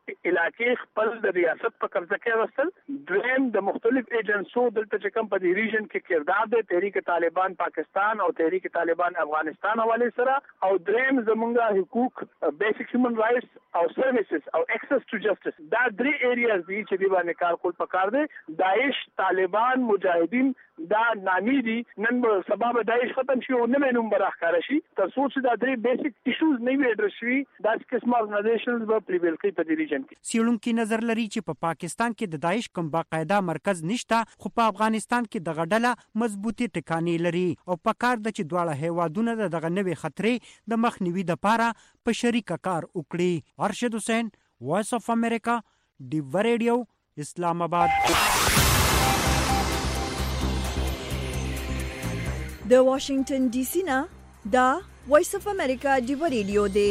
علاقې خپل د ریاست په قبضه کې راوستل. دریم د مختلف ایجنسو دلته چې کوم په دې ریجن کې کردار دی تحریک طالبان پاکستان او تحریک طالبان افغانستان حواله سره، او دریم زمونږه حقوق بیسیک هیومن رائټس او سرویسز او ایکسس ټو جسټس، دا درې ایریاز دي چې دی باندې کار کول پکار دی. داعش طالبان مجاهدین دا نامي دي، نن سبب داعش ختم شي او نوې نوم راخاره شي تر څو چې دا درې بیسیک ایشوز نه وي اډرس شي. دا قسم ارګنایزیشنز به پریویل کوي په دې ریجن کې. سیړونکو نظر لري چې په پا پاکستان کې د داعش کوم باقاعده مرکز نشته، خو په افغانستان کې د غډله مضبوطی ټکانې لري او په کار د چې دواړه هیوادونه دغه نوې خطرې د مخنیوي لپاره په شریک کار وکړي. ارشد حسین، وایس اف امریکا، ډیو ریډیو، اسلام آباد. د واشنگټن ډي سي نه دا وایس اف امریکا ډیو ریډیو دی.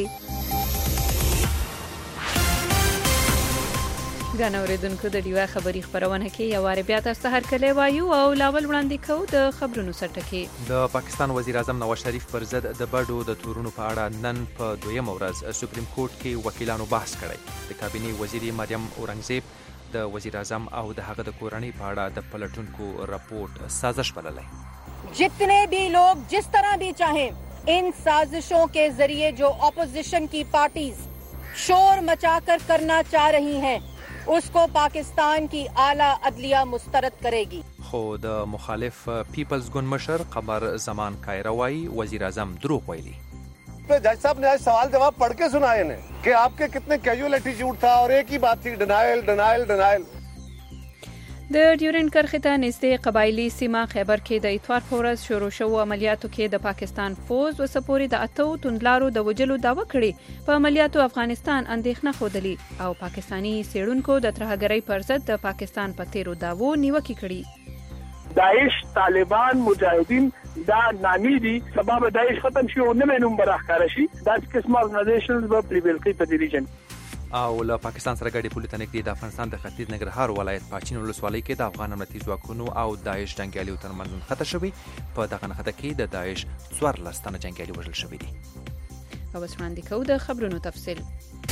ګان اوریدونکو د ډیوا خبری خبرونه کې یو واره بیا تاسو هر کله وایو او لاول وړاندې کوو د خبرونو سرټکی. د پاکستان وزیر اعظم نواز شریف پر ضد د بډو د تورونو په اړه نن په دویم ورځ سپریم کورټ کې وکیلانو بحث کړی. د کابینې وزیري مریم اورنګزیب د وزیر اعظم او د هغه د کورنۍ په اړه د پلټونکو رپورټ سازش بللی. जितने भी लोग जिस तरह भी चाहें इन साजिशों के जरिए जो ऑपोजिशन की पार्टीज शोर मचाकर करना चाह रही हैं उसको पाकिस्तान की आला अदलिया मुस्तरद करेगी. خو د مخالف پیپلز ګوند مشر قمر زمان کایروایی وزیر اعظم دروغ ویلي. जज साहब ने आज सवाल जवाब पढ़ के सुनाए ने कि आपके कितने कैजुअल एटीट्यूड था और एक ही बात थी denial denial denial. د ډیورنډ کرښې ته نږدې قبایلي سیمه خیبر کې د اتوار په ورځ شروع شوو عملیاتو کې د پاکستان فوز وسه پورې د اتو توندلارو د وجلو دعوه کړې. په عملیاتو افغانستان اندېښنه ښودلې او پاکستانی څېړونکو د ترهګرۍ پر ضد د پاکستان په تیرو دعوو نیوکې کړې. داعش طالبان مجاهدین دا نامي دي، سبب داعش ختم شي او نوې نوم راخاره شي. دا قسم ارګنایزیشنز به پریویل کوي په دې ریجن. او له پاکستان سره ګډې پولې ته نږدې د افغانستان د ختیځ ننګرهار ولایت پاچین ولسوالۍ کې د افغان امنیتي ځواکونو او داعش جنګیالیو ترمنځ نښته شوې. په دغه نښته کې د داعش څوارلس تنه جنګیالي وژل شوي دي. او اوس وړاندې کوو د خبرونو تفصیل.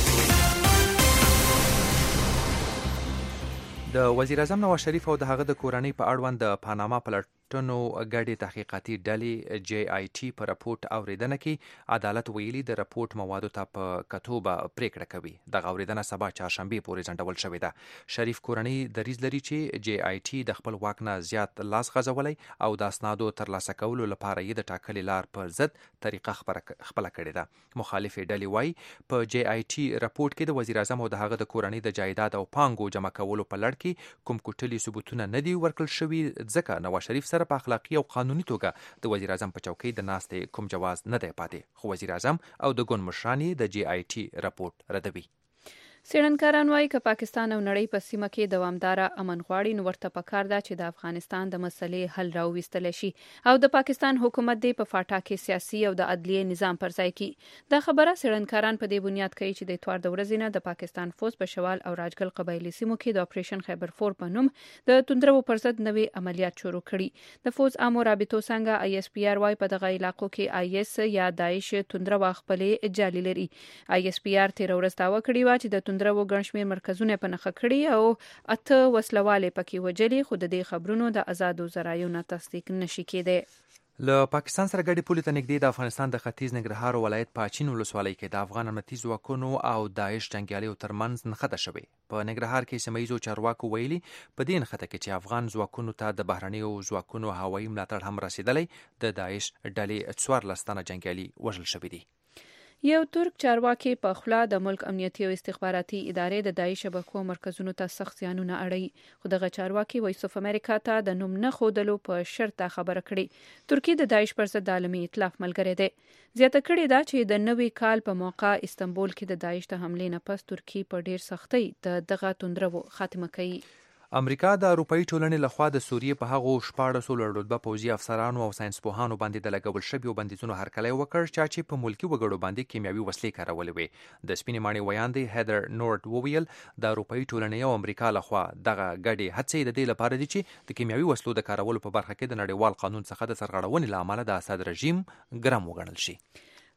د وزیر اعظم نواز شریف او د هغه د کورنۍ په اړوند د پاناما پلټنو ګډې تحقیقاتي ډلې جی آی ټي په رپورټ اوریدنه کې عدالت ویلي د رپورټ موادو ته په کتو به پریکړه کوي. دغه اوریدنه سبا چهارشنبه پورې ځنډول شوې ده. شریف کورنۍ دریځ لري چې جی آی ټي د خپل واک نه زیات لاس غځولی او د اسنادو ترلاسه کولو لپاره یې د ټاکلي لار پر ضد طریقه خپله کړې ده. مخالفې ډلې وایي په جی آی ټي رپورټ کې د وزیر اعظم او د هغه د کورنۍ د جایداد او پانګو جمع کولو په لړ کې کوم کوټلي ثبوتونه نه دي ورکړل شوي، ځکه نواز شریف سره په اخلاقي او قانوني توګه د وزیر اعظم په چوکۍ د ناستې کوم جواز نه دی پاتې. خو وزیر اعظم او د ګوند مشران د جی آی ټي رپورټ ردوي. څېړنکاران وایي که پاکستان او نړۍ په سیمه کې دوامداره امن غواړي نو ورته پکار ده چې د افغانستان د مسلې حل راوویستلی شي او د پاکستان حکومت دې په فاټا کې سیاسي او د عدلیې نظام پر ځای کړي. دا خبره څېړنکاران په دې بنیاد کوي چې د اتوار د ورځې نه د پاکستان فوز په شوال او راجګل قبایلي سیمو کې د اپریشن خیبر فور په نوم د توندرو پر ضد نوې عملیات شروع کړي. د فوز عامو رابطو څنګه آی اس پی آر وایي په دغه علاقو کې آی اس یا داعش توندره خپلې جالي لري. آی اس پی آر تېره ورځ دعوه کړې وه چې د توندرو ګڼ شمېر مرکزونه په نښه کړي او اته وسلوالې پکې وجلي، خو د دې خبرونو د آزادو ذرایعو نه تصدیق نشي کېدی. له پاکستان سره ګډې پولې ته نږدې د افغانستان د ختیځ ننګرهار ولایت پاچین ولسوالۍ کې د افغان امنیتي ځواکونو او داعش جنګیالیو ترمنځ نښته شوې. په ننګرهار کې سیمه ییزو چارواکو ویلي په دې نښته کې چې افغان ځواکونو ته د بهرنیو ځواکونو هوایي ملاتړ هم رسېدلی، د داعش ډلې څوارلس تنه جنګیالي وژل شوي دي. یو ترک چارواکي په خلا د ملک امنیتي او استخباراتي ادارې د داعش شبکو مرکزونو ته سخت زیانونه اړوي، خو دغه چارواکي وایس اف امریکا ته د نوم نه ښودلو په شرط خبره کړې. ترکیه د داعش پر ضد عالمي ائتلاف ملګری دی. زیاته کړې ده چې د نوي کال په موقع استنبول کې د داعش د حملې نه پس ترکیه په ډیر سختۍ د دغه توندرو خاتمه کوي. امریکا د اروپאי ټولنې لخوا د سوریې په هغو شپاړسو لوړرتبه پوځي افسرانو او ساینسپوهانو باندې د لګول شویو بندیزونو هرکلی وکړ چې په ملکي وګړو باندې کیمیاوي وسلې کارولې وې. د سپینې ماڼۍ ویاندې هیدر نورت وویل د اروپאי ټولنې او امریکا لخوا دغه ګډې هڅې د دې لپاره دي چې د کیمیاوي وسلو د کارولو په برخه کې د نړیوال قانون څخه د سرغړونې له امله د اسد رژیم ګرم وګڼل شي.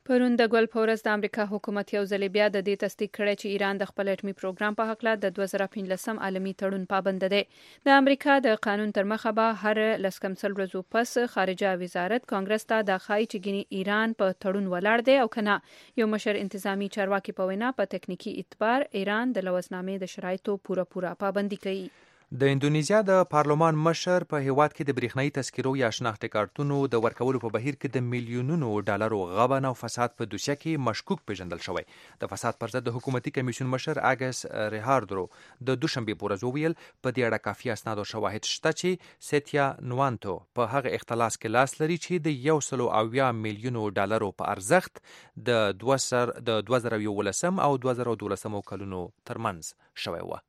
پرون د ګل پورس د امریکا حکومت یو ځل بیا د دې تصدیق کړی چې ایران د خپل اټومي پروګرام په حق له د دوه زره پنځلسم عالمي تړون پابند دی. د امریکا د قانون تر مخه به هر لسکمسل ورځو پس خارجه وزارت کانګرس ته د خای چې ګینی ایران په تړون ولاړ دی او کنه یو مشر انتظامی چارواکي په وینا په تکنیکی اعتبار ایران د لوزنامې د شرایطو پوره پوره پابندي کوي. د اندونیزیا د پارلمان مشر په هیواد کې د برېښنايي تذکرو یا شناختي کارتونو د ورکولو په بهیر کې د میلیونونو ډالرو غبن او فساد په دوسیه کې مشکوک پیژندل شوی. د فساد پر ضد د حکومتي کمیشن مشر اګس ریهاردرو د دوشنبه په ورځ وویل په دې اړه کافي اسناد او شواهد شته چې سیتیا نوانتو په هغه اختلاس کې لاس لري چې د یو سلو اویا میلیونو ډالرو په ارزښت د دوه زره یولسم او دوه زره دولسم کلونو ترمنځ شوی و.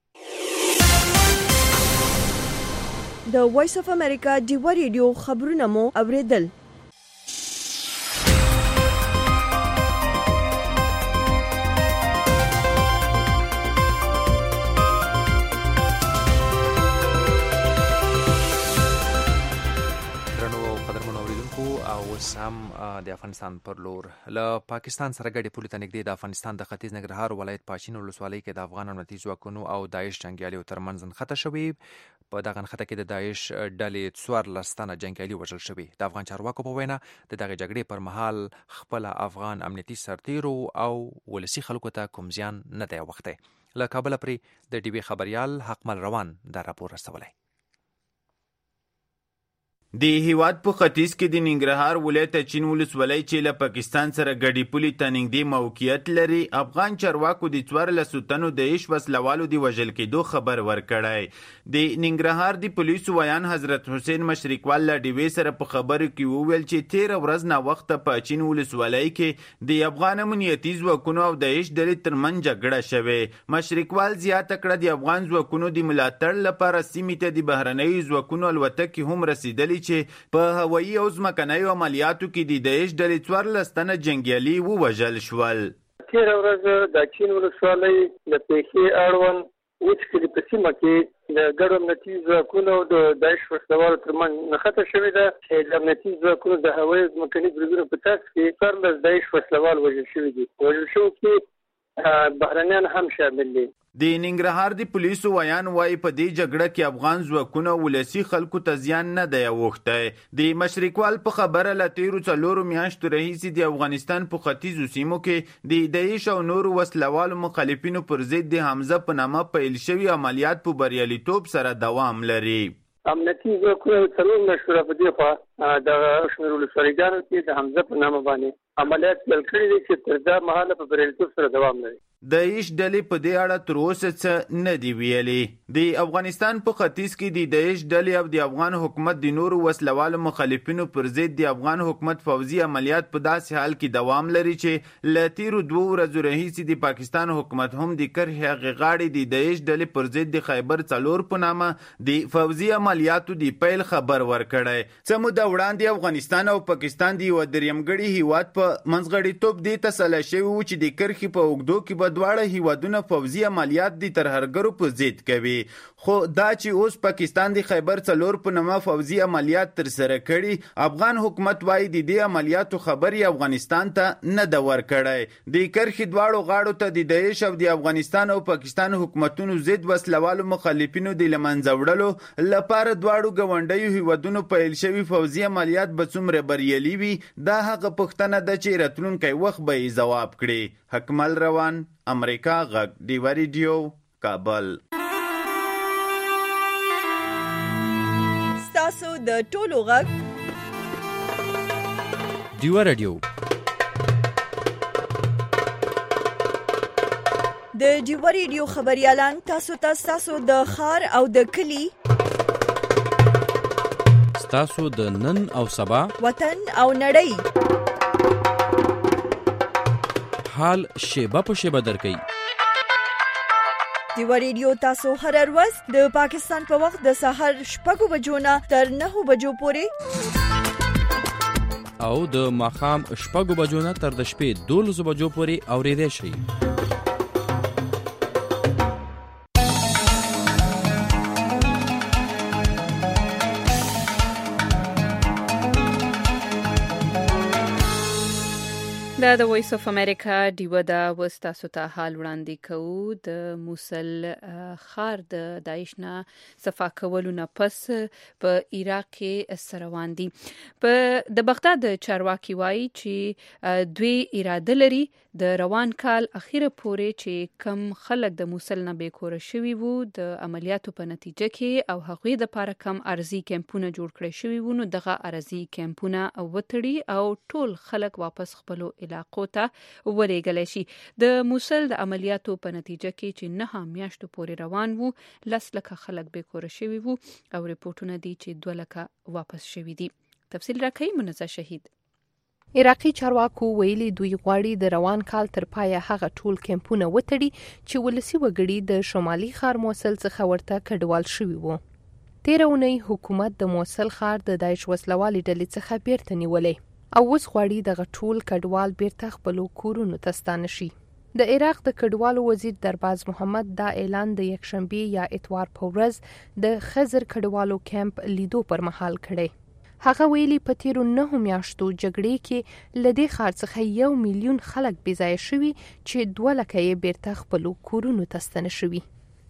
د وایس اف امریکا ډیوا ریډیو خبرونه مو اوریدل. او سم د افغانستان پر لور له پاکستان سره ګډي پولې ته نږدې د افغانستان د ختیځ ننګرهار ولایت پاچین ولسوالۍ کې د افغان امنیتي ځواکونو او داعش جنګیالیو ترمنځ نښته شوې. په دغه نښته کې د داعش ډلې څوارلس تنه جنګیالي وژل شوي. د افغان چارواکو په وینا د دغه جګړې پر مهال خپل افغان امنیتي سرتیرو او ولسی خلکو ته کوم زیان نه دی اوښتی. له کابل پرې د ډي وي خبريال حقمل روان دا راپور رسولی. د هیواد په ختیځ کې د ننګرهار ولایت چین ولسوالۍ چې له پاکستان سره ګډي پولې ته نږدې موقعیت لري افغان چارواکو د څوارلسو تنو د عیش وسلوالو د وژل کېدو خبر ورکړی. د ننګرهار د پولیسو ویان حضرت حسین مشرقوال له ډیوې سره په خبرو کې وویل چې تیره ورځ ناوخته په چین ولسوالۍ کې د افغان امنیتي ځواکونو او د عیش ډلې ترمنځ جګړه شوې. مشرقوال زیاته کړه د افغان ځواکونو د ملاتړ لپاره سیمې ته د بهرنیو ځواکونو الوتکې هم رسیدلې چې په هوایي او ځمکنیو عملیاتو کې د داعش ډلې څوارلس تنه جنګیالي ووژل شول. تېره ورځ د چین ولسوالۍ د پیښې اړوند اوس کې په سیمه کې د ګډو امنیتي ځواکونو او د داعش وسلوالو ترمنځ نښته شوې ده چې د امنیتي ځواکونو د هوایي او ځمکني بریدونو په ترڅ کې څوارلس داعش وسلوال وژل شوي دي. وژل شوو کې بهرنیان هم شامل دي. د ننګرهار د پولیسو ویان وایي په دې جګړه کې افغان ځواکونه ولسی خلکو ته زیان نه دی اوښتی. د مشرقوال په خبره له تیرو څلورو میاشتو راهیسې د افغانستان په ختیځو سیمو کې د داعش او نورو وسلوالو مخالفینو پر ضد د حمزه په نامه پیل شوي عملیات په بریالیتوب سره دوام لري. امنیتي ځواکونه څلور میاشتو په دې خوا د شمېر ولسوالیګانو کې د حمزه په نامه باندې عملیات پیل کړي دي چې تر دا مهاله په بریالیتوب سره دوام لري. د داعش ډلې په دې اړه تر اوسه څه نه دی ویلي. د افغانستان په ختیځ کې د داعش ډلې او د افغان حکومت د نورو وسلوالو مخالفینو پر ضد د افغان حکومت فوزي عملیات په داسې حال کې دوام لري چې له تیرو دوه ورځو راهیسې د پاکستان حکومت هم د کرهې هغې غاړې د داعش ډلې پر ضد د خیبر څلور په نامه د فوزي عملیاتو د پیل خبر ورکړی. څه موده وړاندې افغانستان او پاکستان د یوه درېیمګړي هیواد په منځغړیتوب دې ته سلا شوي وو چې د کرښې په اوږدو کې به دواړه هیوادونه فوزي عملیات د ترهګرو په ضد کوي. خو دا چې اوس پاکستان د خیبر څلور په نامه فوزي عملیات ترسره کړي افغان حکومت وایي د دې عملیاتو خبرې افغانستان ته نه ده ورکړی. د کرښې دواړو غاړو ته د داعش او د افغانستان او پاکستان حکومتونو ضد وسلوالو مخالفینو د له منځه وړلو لپاره دواړو ګاونډیو هیوادونو پیل شوي فوزي عملیات به څومره بریالي وي دا هغه پوښتنه ده چې راتلونکی وخت به یې ځواب کړي. حکمل روان امریکا غږ ډیوا ریډیو کابل. ستاسو د ټولو غږ ډیوا ریډیو. د ډیوا ریډیو خبريالان تاسو ته تاسو د خار او د کلی تاسو د نن او سبا وطن او نړۍ حال شیبه په شیبه درکې. ډیوا ریډیو تاسو هر ورځ د پاکستان په وخت د سحر شپږو بجو نه تر نهو بجو پورې او د ماښام شپږو بجو نه تر د شپې دولسو بجو پورې اورېدای شئ. دا د وایس اف امریکا دیو دا وستاسو ته حال وړاندې کوو. د موصل ښار د داعش نه صفا کولو نه پس په عراق کې سروان دي. په د بغداد چارواکي وایي چې دوی اراده لري د روان کال اخیره پورې چې کم خلک د موصل نه بیکوره شوي وو د عملیاتو په نتیجه کې او هغوی د پاره کم ارزي کمپونه جوړ کړی شوي وو نو دغه ارزي کمپونه وتړي او ټول خلک واپس خپلو علاقو ته ورېګلی شي. د موصل د عملیاتو په نتیجه کې چې نه میاشتو پورې روان وو لس لکه خلک بیکوره شوي وو او ریپورټونه دي چې دوه لکه واپس شوي دي. تفصیل راکوي منزه شهید. عراقي چارواکو ویلي دوی غواړي د روان کال تر پایه هغه ټول کمپونه وتړي چې ولسی وګړي د شمالي ښار موصل څخه ورته کډوال شوي وو. تیره اونۍ حکومت د موصل ښار د داعش وسلوالې ډلې څخه بیرته نیولی او اوس غواړي دغه ټول کډوال بیرته خپلو کورونو ته ستانه شي. د عراق د کډوالو وزیر درباز محمد دا اعلان د یکشنبې یا اتوار په ورځ د خزر کډوالو کمپ لیدو پر مهال کړی. هغه ویلي په تیرو نهو میاشتو جګړې کې له دې ښار څخه یو میلیون خلک بېځایه شوي چې دوه لکه یې بیرته خپلو کورونو ته ستنه شوي.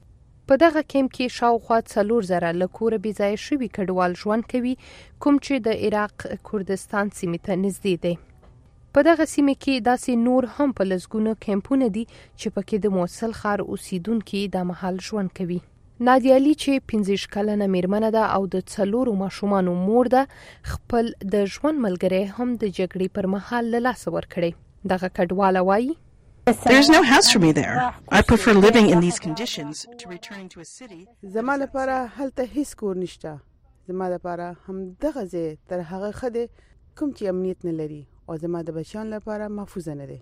په دغه کمپ کې شاوخوا څلور زره له کوره بېځایه شوي کډوال ژوند کوي کوم چې د عراق کردستان سیمې ته نږدې دی. په دغه سیمه کې داسې نور هم په لسګونو کمپونه دي چې پکې د موصل ښار اوسیدونکي د مهال ژوند کوي. نادیه علي چې پنځه کلنه میرمنه ده او د څلورو ماشومانو مور ده خپل د ژوند ملګری هم د جګړې پر مهال له لاسه ورکړی. دغه کډواله وایي There's no house for me there. I prefer living in these conditions to returning to a city. زما لپاره هلته هیڅ کور نشته. زما لپاره هم دغه ځای تر هغه ښه دی کوم چې امنیت نه لري او زما د بچیانو لپاره محفوظ نه دی.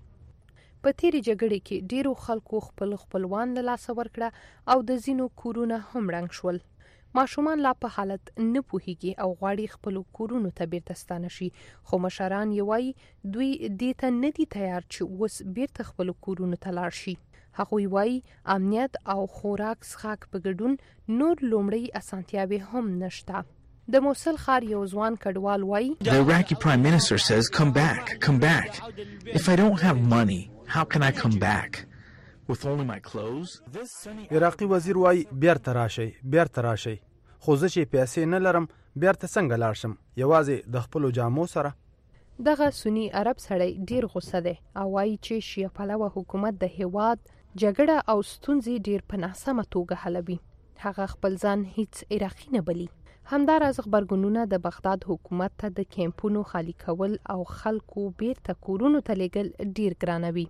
په تیرې جګړې کې ډیرو خلکو خپل خپلوان له لاسه ورکړه او د ځینو کورونه هم ړنګ شول. ماشومان لا په حالت نه پوهیږي او غواړي خپلو کورونو ته بیرته ستانه شي خو مشران یې وایي دوی دې ته نه دي تیار چې اوس بیرته خپلو کورونو ته لاړ شي. هغوی وایي امنیت او خوراک څښاک په ګډون نور لومړی اسانتیاوې هم نشته. د موصل ښار یو ځوان کډوال وایي The Iraqi Prime Minister says come back, come back. If I don't have money, how can I come back? With only my clothes? عراقي وزیر وایي بیرته راشئ بیرته راشئ خو زه چې پیسې نه لرم بیرته څنګه لاړ شم یوازې د خپلو جامو سره. دغه سنی عرب سړی ډیر غوسه دی او وایي چې شیعه پلوه حکومت د هیواد جګړه او ستونزې ډیر په ناسمه توګه حلوي. هغه خپل ځان هیڅ عراقي نه بلي. همداراز غبرګونونه د بغداد حکومت ته د کمپونو خالی کول او خلکو بیرته کورونو ته لیږل ډیر ګرانوي.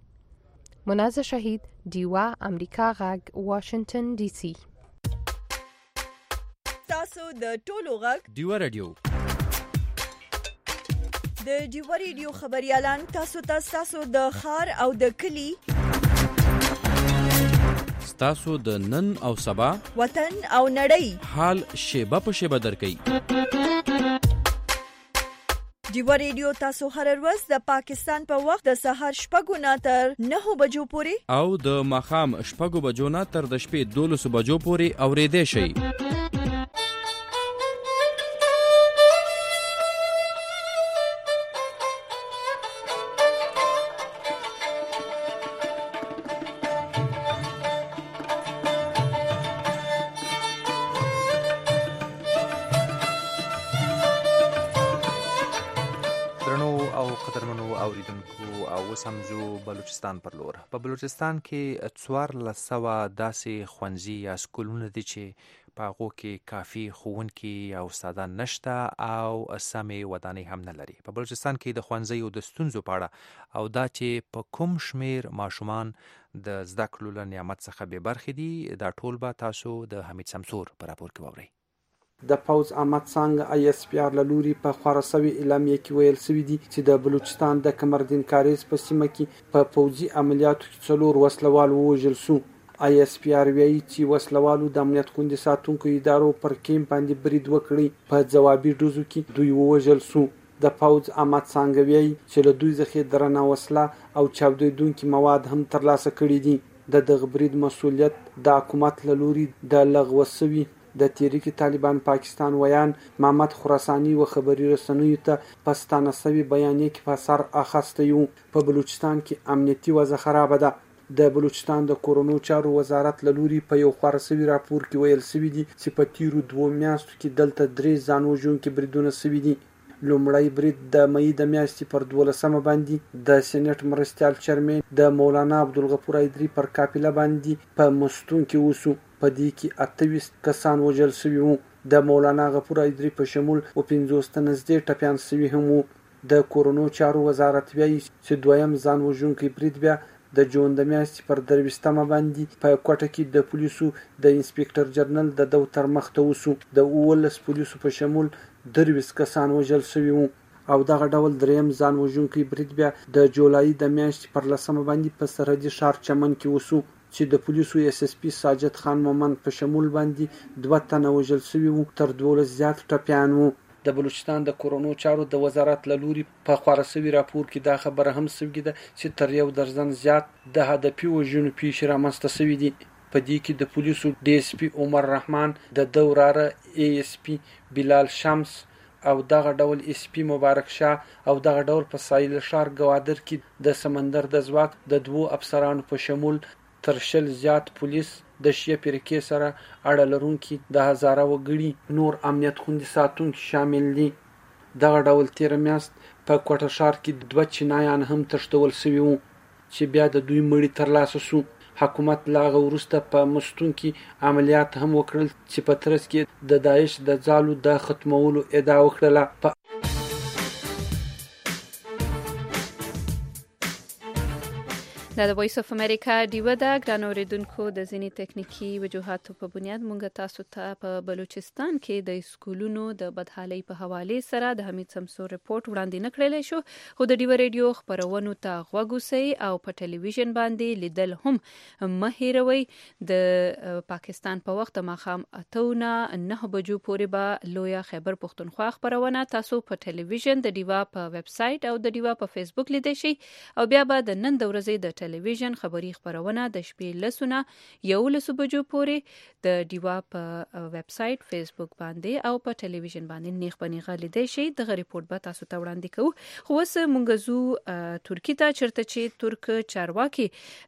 منازه شهید دیوا امریکا غږ واشنگټن ډي سي. تاسو د ټولو غږ دیوا رادیو د دیوا رادیو خبريالان تاسو ته تاسو د خار او د کلی تاسو د نن او سبا وطن او نړۍ حال شیبه په شیبه درکې. دیوا رادیو تاسو هر ورځ د پاکستان په وخت د سهار شپږو نه تر نهو بجو پورې او د ماښام شپږو بجو نه تر د شپې دولسو بجو پورې اورېدای شئ. سمزو بلوچستان پر لور. په بلوچستان کې څوارلس سوه داسې ښوونځي یا سکولونه دي چې په هغو کې کافي ښوونکي یا استادان نشته او سمې ودانۍ هم نه لري. په بلوچستان کې د ښوونځیو د ستونزو په اړه او دا چې په کوم شمیر ماشومان د زده کړو له نعمت څخه بې برخې دي دا ټول به تاسو د حمید سمسور په راپور کې واورئ. د پوز احمد څنګه آی اس پی آر لوري په خورسوي اعلامیه کې ویل سوي دي چې د بلوچستان د کمردین کاریز په سیمه کې په پوزي عملیاتو کې څلور وسلوال ووژل شو. آی اس پی آر ویلي چې وسلوالو د امنیت خوندي ساتونکو ادارو پر کیمپ باندې برید وکړي په ځوابي ډزو کې دوی ووژل شو. د پوز احمد څنګه ویلي چې له دوی څخه درنه وسله او چاودیدونکي مواد هم ترلاسه کړي دي. د دغه برید مسؤلیت د حکومت له لوري د لغوه شوي د تحریک طالبان پاکستان ویان محمد خراسانی و خبري رسنیو ته پستانه سوي بیانیه کې په اثر اخسته یو. په بلوچستان کې امنیتي وضع خراب ده. د بلوچستان د کورونو چارو وزارت له لوري په یو خورا سوي راپور کې ویل سوي دي چې په تیرو دوه میاشتو کې دلته درې ځان وژونکي بریدونه سوي دي. لومړی برید د مئی د میاشتې پر دولسمه باندې د سېنټ مرستیال چیرمن د مولانا عبدالغفور ایدري پر قافله باندې په مستون کې وسو. په دې کې اته ویشت کسان وژل سوي وو. د مولانا غفور ایدري په شمول او پنځوس تنه نږدې ټپیان سوي هم وو. د کورونو چارو وزارت وایي چې دویم ځان وژونکی برید بیا د جون د میاشتې پر درویشتمه باندې په کوټه کې د پولیسو د انسپکټر جنرال د دفتر مخ ته وسو. د اوولس پولیسو په شمول درویشت کسان وژل شوي وو. او دغه ډول دریم ځان وژونکی برید بیا د جولای د میاشتې پر لسمه باندې په سرحدي ښار چمن کې وسو چې د پولیسو اس اس پی ساجد خان مومند په شمول باندې دوه تنه وژل شوي وو. تر دولس زیات ټپیان وو. د بلوچستان د کورونو چارو د وزارت له لوري په خورا سوي راپور کې دا خبره هم سوي ده چې تر یو درجن زیات د هدفي وژنو پیښې رامنځته سوي دي. په دې کې د پولیسو ډي اس پی عمر رحمان، د دوراره ای اس پی بلال شمس او دغه ډول اس پی مبارک شاه او دغه ډول په سایل ښار ګوادر کې د سمندر د ځواک د دوو افسرانو په شمول تر شل زیات پولیس د شیعه فرقې سره اړه لرونکي د هزاره وګړي نور امنیت خوندي ساتونکي شامل دي. دغه ډول تیر میاشت په کوټه ښار کې دوه چینایان هم تښتول شوي وو چې بیا د دوی مړي ترلاسه شو. حکومت لا وروسته په مستون کې عملیات هم وکړل چې په ترڅ کې د داعش د ځالو د ختمولو ادعا وکړه. دا د وایس اف امریکا ډیوه ده. ګران اوریدونکو، د ځینې تکنیکی وجوهاتو په بنیاد مونږ تاسو ته په بلوچستان کې د سکولونو د بدحالۍ په حواله سره د حمید سمسور رپورت وړاندې نه کړلی شو، خو د ډیوه ریډیو خبرونو ته غوږ اوسئ او په ټلویزیون باندې لیدل هم مه هیروئ. د پاکستان په وخت ماښام اته نه نهه بجو پورې به لویه خیبر پښتونخوا خبرونه تاسو په ټلویزیون د ډیوه په ویب سایټ او د ډیوه په فیسبوک لیدئ شئ. او بیا به د نن د ورځې د ټلویزیون خبري خبرونه د شپې لسونه یولسو بجو پورې د ډیوا په ویب سایټ فیسبوک باندې او په ټلویزیون باندې نیغ بنیغه لیدای شئ. دغه ریپورت به تاسو ته وړاندې کوو. خو اوس مونږ زو ترکی ته چرته چې ترک چارواکي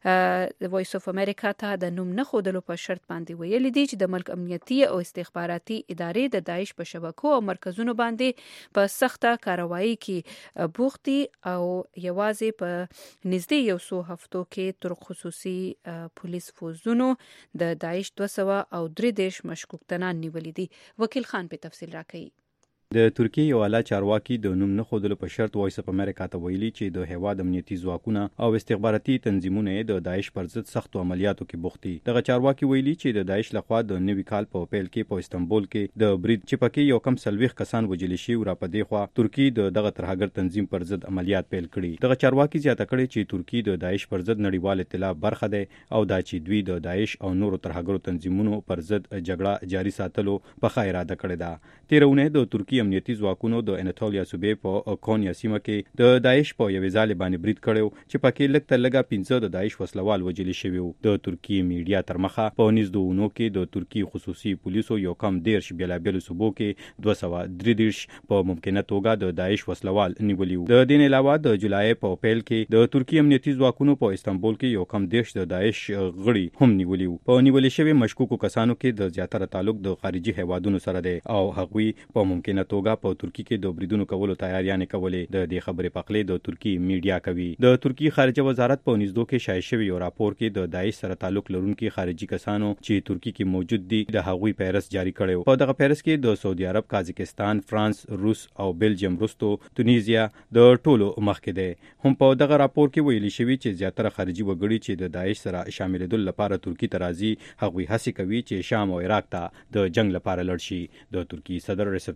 د وایس اف امریکا ته د نوم نه ښودلو په شرط باندې ویلي دي چې د ملک امنیتي او استخباراتي ادارې د داعش په شبکو او مرکزونو باندې په سخته کاروایی کې بوختي او یوازې په نږدې یو څو هفتو کې ترک خصوصي پولیس فوزونو د داعش دوه سوه او درې دېرش مشکوک تنان نیولي دي. وکیل خان په تفصیل راکوي. د ترکیه یو اعلی چارواکي د نوم نه ښودلو په شرط وایس اف امریکا ته ویلي چې د هیواد امنیتي ځواکونه او استخباراتي تنظیمونه د داعش پر ضد سختو عملیاتو کې بوخت دي. دغه چارواکي ویلي چې د داعش لخوا د نوي کال په پیل کې په استانبول کې د برید چې پکې یو کم سلويخ کسان وژل شي او را پدې خوا ترکیه د دغه ترهګر تنظیم پر ضد عملیات پیل کړي. دغه چارواکي زیاته کړي چې ترکیه د داعش پر ضد نړیوال ائتلاف برخه ده او دا چې دوی د داعش او نورو ترهګرو تنظیمونو پر ضد جګړه جاري ساتلو په ښه اراده کړې ده. تیرونه د ترکیه امنیتي ځواکونو د اناتولیا صوبې په کونیا سیمه کې د داعش په یوې ځالې باندې برید کړو چې پکې لږ تر لږه پنځه د داعش وسلوال وژل شوي وو. د ترکیه میډیا تر مخه په نږدې اونو کې د ترکیه خصوصي پولیسو یو کم دېرش بېلابېلو صوبو کې دوه سوه درې دېرش په ممکنه توګه د داعش وسلوال نیولي وو. د دې علاوه د جولای په پیل کې د ترکیه امنیتي ځواکونو په استانبول کې یو کم دېرش د داعش غړي هم نیولي وو. په نیولې شوي مشکوکو کسانو کې د زیاتره تعلق د خارجي هیوادونو سره دی او هغوی په ممکنه توګه په ترکیه کې د بریدونو کولو تیاریانې کولې. د دې خبرې پخلې د ترکیه میډیا کوي. د ترکیه خارجه وزارت په نږدې کې شایع شوی یو راپور کې د داعش سره تعلق لرونکي خارجي کسانو چې ترکیه کې موجود دي د هغوی پیرس جاری کړو. په دغه پیرس کې د سعودي عرب، قازقستان، فرانس، روس او بلجیم وروسته تونیزیا د ټولو مخکې دی. هم په دغه راپور کې ویلي شوی چې زیاتره خارجي وګړي چې د داعش سره شاملېدل لپاره ترکیه ته راځي هغوی هڅه کوي چې شام او عراق ته د جنگ لپاره لاړ شي. د ترکیه صدر رسیب طیب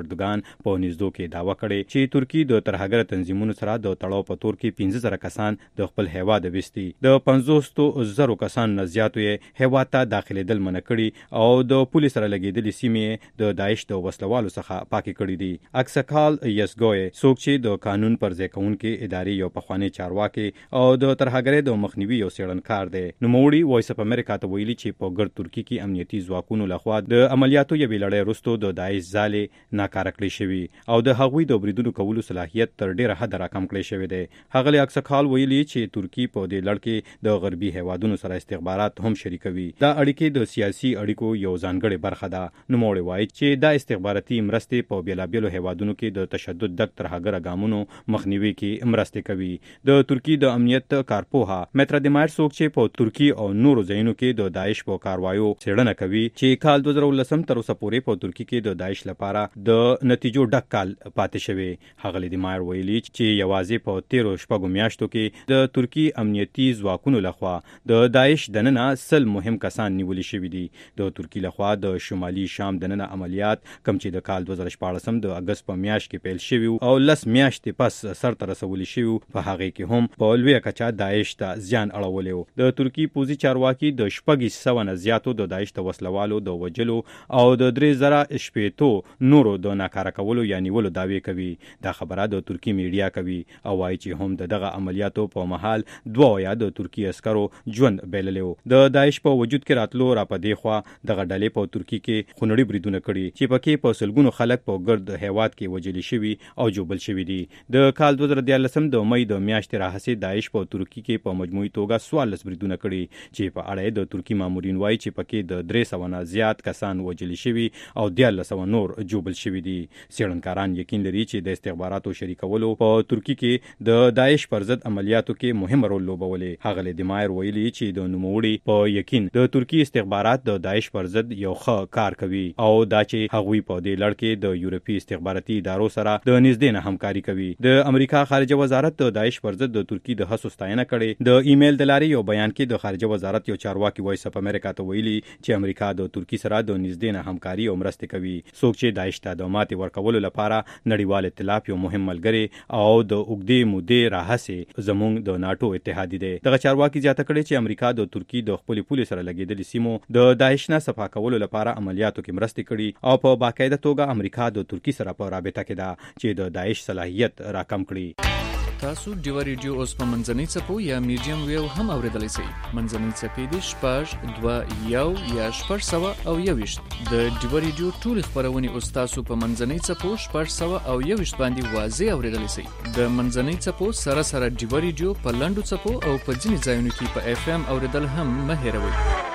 اردوغان په نږدو کې داوا کړې چې ترکی د ترهګر تنظیمونو سره د تړاو په تور کې پنځه زره کسان د خپل هیواد وستي د پنځوس زره کسان نه زیاتو یې هیواد ته داخليدل منع کړي او د پولیس سره لګیدلې سیمې د داعش د وسلوالو څخه پاکي کړي دي. اکسکال یسګوی څوک چې د قانون پر ځای کوونکې ادارې یو پخوانی چارواکي او د ترهګرۍ د مخنیوي یو څېړنکار دی. نوموړي وایس اف امریکا ته ویلي چې په ګرد ترکی کې امنیتي ځواکونو لخوا د عملیاتو یوې لړۍ وروسته د داعش ځالې ناکاره کړې شوي او د هغوی د بریدونو کولو صلاحیت تر ډیره حده راکم کړی شوی دی. ښاغلي اکسکال ویلي چې ترکی په دې لړ کې د غربي هیوادونو سره استخبارات هم شریکوي. دا اړیکې د سیاسي اړیکو یو ځانګړې برخه ده. نوموړي وایي چې دا استخباراتي مرستې په بیلابیلو هیوادونو کې د تشدد د ترهګر ګامونو مخنیوي کې مرستې کوي. د ترکی د امنیت کارپوها متردمایر څوک چې په ترکی او نورو ځایونو کې د داعش په کاروایو څېړنه کوي چې کال دوه زره ولسم تر اوسه پورې په ترکی کې د داعش لپاره د نتیجو ډک کال پاتې شوی. ښاغلي دیمایر ویلي چې یوازې په تیرو شپږو میاشتو کې د ترکی امنیتي ځواکونو لخوا د داعش دننه سل مهم کسان نیولي شوي دي. د ترکی لخوا د شمالي شام دننه عملیات کم چې د کال دوه زره شپاړسم د اګست په میاشت کې پیل شوي او لس میاشتې پس سرته رسولي شوي په هغې کې هم په لویه کچه داعش ته زیان اړولی و. د ترکی پوځي چارواکي د شپږ سوه نه زیاتو د داعش د وسلوالو د وژلو او د درې زره شپېتو نورو د ناکاره کولو یا نیولو دعوې کوي. دا خبره د ترکی میډیا کوي او وایي چې هم د دغه عملیاتو په مهال دوه یا د ترکی عسکرو ژوند بایللی و. د داعش په وجود کې راتلو را په دې خوا دغه ډلې په ترکی کې خونړي بریدونه کړي چې پکې په سلګونو خلک په ګرد هیواد کې وژلي شوي او جوبل شوي دي. د کال دوه زره دیارلسم د مئی د میاشتې راهیسې داعش په ترکی کې په مجموعي توګه څوارلس بریدونه کړي چې په اړه د ترکی مامورین وایي چې پکې د درې سوه نه زیات کسان وژلي شوي او دیارلس سوه نور جوبل شوي دي. څېړنکاران یقین لري چې د استخباراتو شریکولو په ترکی کې د داعش پر ضد عملیاتو کې مهم رول لوبولی. ښاغلي دیمایر ویلي چې د نوموړي په یقین د ترکی استخبارات د داعش پر ضد یو ښه کار کوي او دا چې هغوی په دې لړ کې د یورپي استخباراتي ادارو سره د نږدې نه همکاري کوي. د امریکا خارجه وزارت د داعش پر ضد د ترکی د هڅو ستاینه کړې. د ایمیل د لارې یو بیان کې د خارجه وزارت یو چارواکي وایس اف امریکا ته ویلي چې امریکا د ترکی سره د نږدې نه همکاري او مرستې کوي. څوک چې داعش ته د ماتې ورکولو لپاره نړیوال ائتلاف یو مهم ملګری او د اوږدې مودې راهیسې زموږ د ناټو اتحادي دی. دغه چارواکي زیاته کړې چې امریکا د ترکی د خپلې پولې سره لګېدلې سیمو د داعش نه صفا کولو لپاره عملیاتو کې مرستې کړي او په باقاعده توګه امریکا د ترکی سره په رابطه کې ده چې د داعش صلاحیت راکم کړي. تاسو ډیو ریډیو اوس په منځنۍ څپو یا میډیم ویو هم اوریدلی شئ. منځنۍ څپې دي شپږ دوه یو یا شپږ سوه او یوویشت. د ډیو ریډیو ټولې خپرونې اوس تاسو په منځنۍ څپو شپږ سوه او یوویشت باندې واضح اوریدلی شئ. د منځنۍ څپو سره سره ډیو ریډیو په لنډو څپو او په ځینې ځایونو کې په اف ام اوریدل هم مه هیروئ.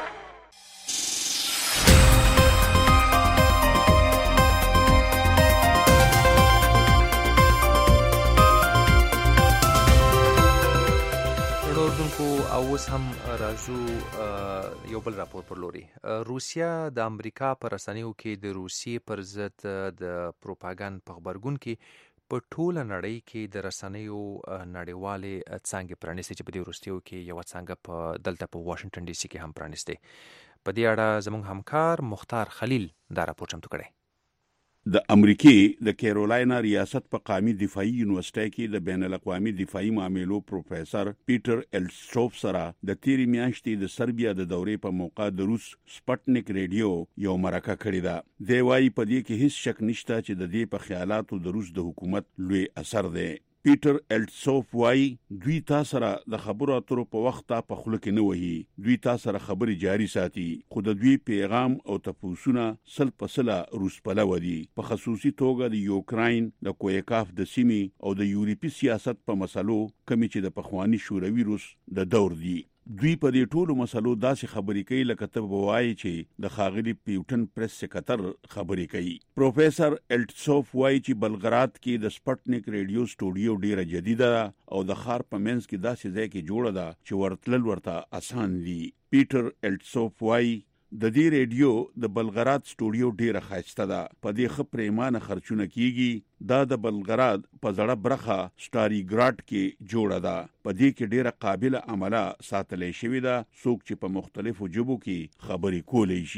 اوس هم راځو یو بل راپور پر لوري. روسیا د امریکا پر رسنیو کې د روسیې پر ضد د پروپاګاندا په خبرګون کې په ټوله نړۍ کې د رسنیو نړیوالې څانګې پرانیستې چې په دې وروستیو کې یوه څانګه په دلته په واشنګټن ډي سي کې هم پرانیستې. په دې اړه زموږ همکار مختار خلیل دا راپور چمتو کړی. د امریکې د کیرولاینه ریاست په قومي دفاعي یونیورسيټي کې د بین الاقوامي دفاعي معاملو پروفیسور پیټر السټروف سره د تیری میاشتې د سربیا د دورې په موقع د روس سپټنیک ریډیو یو مرکه کړې ده. دی وايي په دې کې هیڅ شک نشته چې د دې په خیالاتو د روس د حکومت لوی اثر دی. پیټر الټسوف وايي دوی تاسو سره د خبرو اترو په وخت په خله کې نه وهي. دوی تاسو سره خبري جاري ساتي خو د دوی پیغام او تفوسونه سل پسله روس پلو دي. په خصوصي توګه د یوکراین د کویکاف د سیمې او د یورپي سیاست په مسلو کمی چې د پخوانی شوروي روس د دور دي. دوی په دې ټولو مسلو داسې خبرې کوي لکه ته وایي چې د خاغلی پیوټن پریس سکرټر خبرې کوي. پروفیسور الټسوف وايي چې بلغراد کې د سپټنیک ریډیو سټوډیو ډیره جدیده او د ښار په منځ کې داسې ځای کې جوړه ده چې ورتلل ورته آسان دي. پیټر الټسوف وايي د دې ریډیو د بلغراد سټوډیو ډیره ښایسته ده. په دې ښه پریمانه خرچونه کیږي. دا د بلغراد په زړه برخه سټاری ګراډ کې جوړه ده. په دې کې ډیره قابله عمله ساتلې شوې ده څوک چې په مختلفو ژبو کې خبرې کولای شي.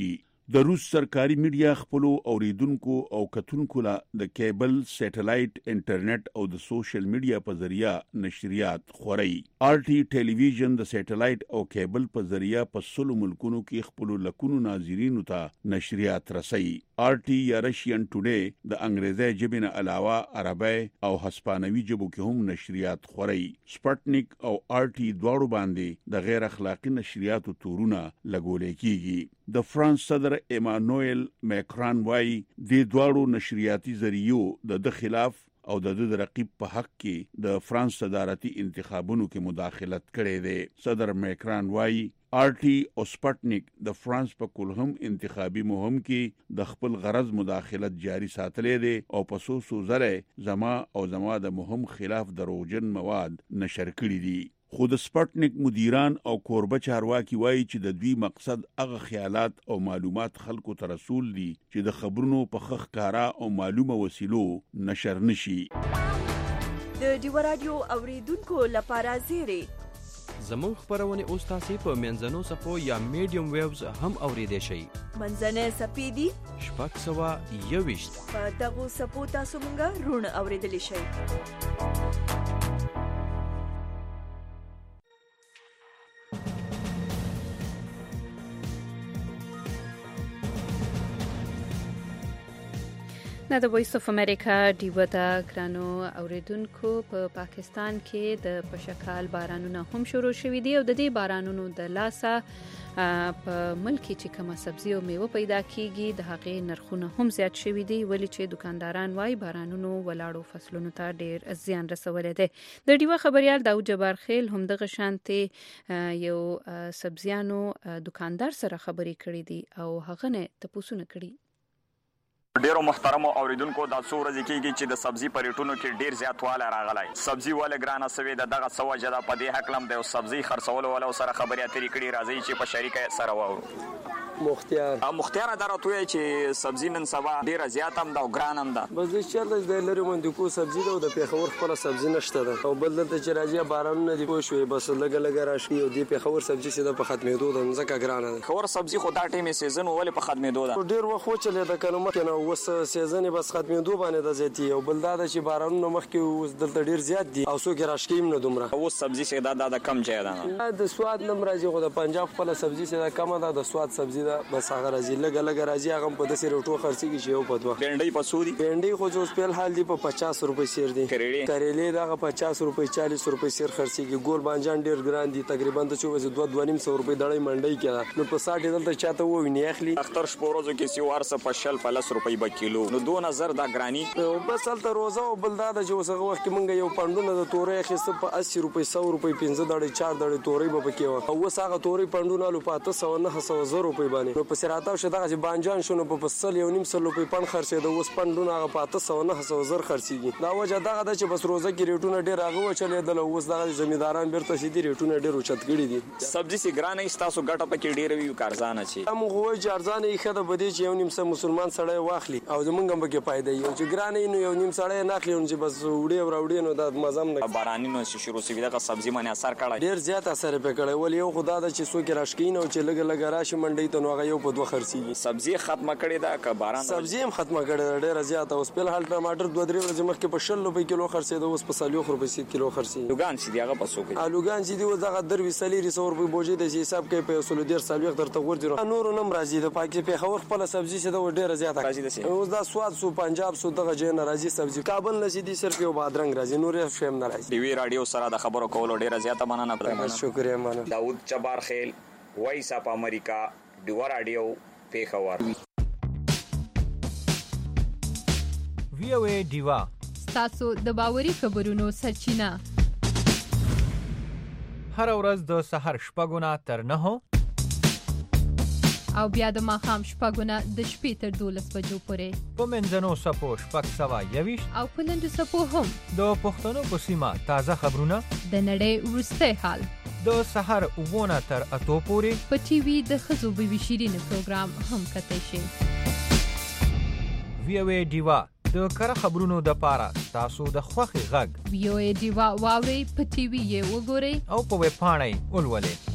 د روس سرکاري میډیا خپل اوریدونکو او کتونکو له د کیبل سټلایټ انټرنیټ او د سوشل میډیا په ذریعہ نشریات خوري. آر ټي ټلویزیون د سټلایټ او کیبل په ذریعہ په سلو ملکونو کې خپل لکونو ناظرینو ته نشریات رسي. آر ټي یا رشین ټوډے د انګریزي ژبې نه علاوه عربی او هسپانوي ژبو کې هم نشریات خوري. سپټنیک او آر ټي دواړو باندې د غیر اخلاقی نشریاتو تورونه لګول کیږي. د فرانس صدر ایمانوئل میکران وايي د دواړو نشریاتي ذریعو د خلاف او د د رقیب په حق کې د فرانس صدارتي انتخابونو کې مداخلت کړې ده. صدر میکران وايي آر ټي او سپټنیک د فرانس په کلهم انتخابي مهم کې د خپل غرض مداخلت جاری ساتلې ده او په سو سو زره زما او زما د مهم خلاف دروغجن مواد نشر کړي دي. خو د سپټنیک مدیران او کوربه چارواکي وایي چې د دوی مقصد هغه خیالات او معلومات خلکو ته رسول دي چې د خبرونو په خخ کارا او معلومه وسیلو نشر نشي. د ډیو رادیو اوریدونکو لپاره زیری زموږ خبرونه اوس تاسو په منځنو صفو یا میډیم ویوز هم اوریدئ شئ. منځنه سپیدي شپږ سوه یوویشت په دغو صفو تاسو مونږه رون اوریدلی شئ. نه د وایس اف امریکا ډیو دا ګرانو اوریدونکو په پاکستان کې د پشکال بارانونه هم شروع شوي دي او د دې بارانونو د لاسه په ملک کې چې کومه سبزی او میوه پیدا کیږي د هغې نرخونه هم زیات شوي دي ولې چې دکانداران وايي بارانونو ولاړو فصلونو ته ډیر زیان رسولی دی. د ډیو خبريال داود جبار خیل هم دغه شانتي یو سبزیانو دکاندار سره خبرې کړې دي او هغه نه تپوسونه کړي. ډیرو محترم اوریدونکو دا څو ورځې کېږي چې د سبزی په ریټونو کې ډیر زیاتوالی راغلی. سبزی ولې ګرانه سوې ده دغه څه وجه ده په دې هکله هم د یو سبزی خرڅولو والو سره خبرې اترې کړي. راځئ چې په شریکه سره واورو. مختیار مختیار دا راته وایي چې سبزی نن سبا ډیره زیات هم ده او ګران هم ده. بس د چېرته د لرې منطقو سبزي ده او د پېښور خپله سبزي نشته ده او بل دلته چې راځي بارانونه دي پوه شوې بس لږه لږه راشي او دې پېښور سبزي چې ده په ختمېدو ده ځکه ګرانه ده. پېښور سبزي خو دا ټیم یې سیزن ولې په ختمېدو ده؟ ډېر وخت وچلېده که نه مخکې نه اوس سیزن یې بس ختمېدو باندې ده زیاتي او بل دا ده چې بارانونه مخکې اوس دلته ډېر زیات دي او څوک یې راشکوي هم نه دومره. اوس سبزي چې دا د کم ځای ده د سواد نه هم راځي خو د پنجاب خپله سبزي چې ده کمه ده د سواد سبزي ده بس هغه راځي لږه لږه راځي هغه هم په داسې روټو خرڅېږي چې یو په دوه. بینډۍ په څو دي؟ بینډۍ خو چې اوس فیل حال دي په پچاس روپۍ سیر دي. کریلې کریلې دغه پچاس روپۍ چالیس روپۍ سیر خرڅېږي. ګول بانجان ډېر ګران دي تقریبا د چې دوه دوه نیم سوه روپۍ دړۍ منډۍ کې ده نو په ساټ یې دلته چاته وویني اخلي. اختر شپو ورځو کې چې وار څه په شل په لس روپۍ به کیلو نو دونه زر دا ګراني. بس هلته روزه او بل دا ده چې اوس هغه وخت کې مونږ یو پنډونه د تورۍ اخیسته په اسي روپۍ سوه روپۍ پنځه دړۍ چار دړۍ تورۍ به پکې وه او اوس هغه تورۍ پنډونه الو په اته سوه نهه سوه زر روپۍ باندې نو پسې راتاو شه دغه چې بانجان شو نو په سل یو نیم سل روپۍ پنډ خرڅېده اوس پنډونه هغه په اته سوه نهه سوه زر خرڅېږي. دا وجه دغه ده چې بس روزه کې ریټونه ډېر هغه وچلېدل او اوس دغه زمینداران بېرته سیدي ریټونه ډېر اوچت کړي دي. سبزي چې ګرانه وي ستاسو ګټه پکې ډېره وي که ارزانه چې؟ دا موږ وایو چې ارزانه یې ښه ده په دې چې یو نیم څه مسلمان سړی واخلي او زمونږ هم پکې فایده وي او چې ګرانه یي نو یو نیم سړی یې نه اخلي نو چې بس وړې او راوړې نو دا مزه هم نه. بارانونو چې شروع شوي دغه سبزي باندې اثر کړی؟ ډېر زیات اثر یې پرې کړی ولې یو خو دا ده چې څوک یې راشکوي نه او چې لږه لږه راشي منډۍ ته نو هغه یو په دوه خرڅېږي. سبزي ختمه کړې ده که باران؟ سبزي هم ختمه کړې ده ډېره زیاته. اوس فیل حال ټماټر دوه درې ورځې مخکې په شل روپۍ کیلو خرڅېده اوس په څلوېښت روپۍ سي کیلو خرڅېږي. الوګان چې دي هغه په څو کوي؟ الوګان چې دي اوس دغه درویشت څلېروي سوه روپۍ بوجۍ ده چې حساب کوي په یو سلو دېرش څلوېښت درته غورځي نو نورو نه هم راځي د پاکي پېښور خپله سبزي چې ده اوس ډېره زیاته راځي. اوس دا سواد سو پنجاب سو دغه ځای نه راځي سبزي. کابل نه چې دي صرف یو بادرنګ راځي نور هېڅ شی هم نه راځي. ډیوي راډیو سره د خبرو کولو ډېره زیاته مننه. شکریه مننه. داود جبار خیل وایس اف امریکا ډیو راډیو پېښور. وی او ای ډیوا تاسو د باوري خبرونو سرچینه هر ورځ د سحر شپږونه تر نهو او بیا د ماښام شپږونه د شپې تر دولس بجو پورې په منځنو سپو شپږ سوه یویشت او په لنډو سپو هم د پښتنو په سیمه تازه خبرونه د نړۍ وروستی حال د سحر اوونه تر اتو پورې په ټي وي د ښځو بیبي شیرینو پروګرام هم کتی شي. وی او ای ډیوا د کره خبرونو د پاره تاسو د خوښي غږ وی او ای ډیوا واوري په ټي وي یې وګورئ او په ویب پاڼه ولولئ.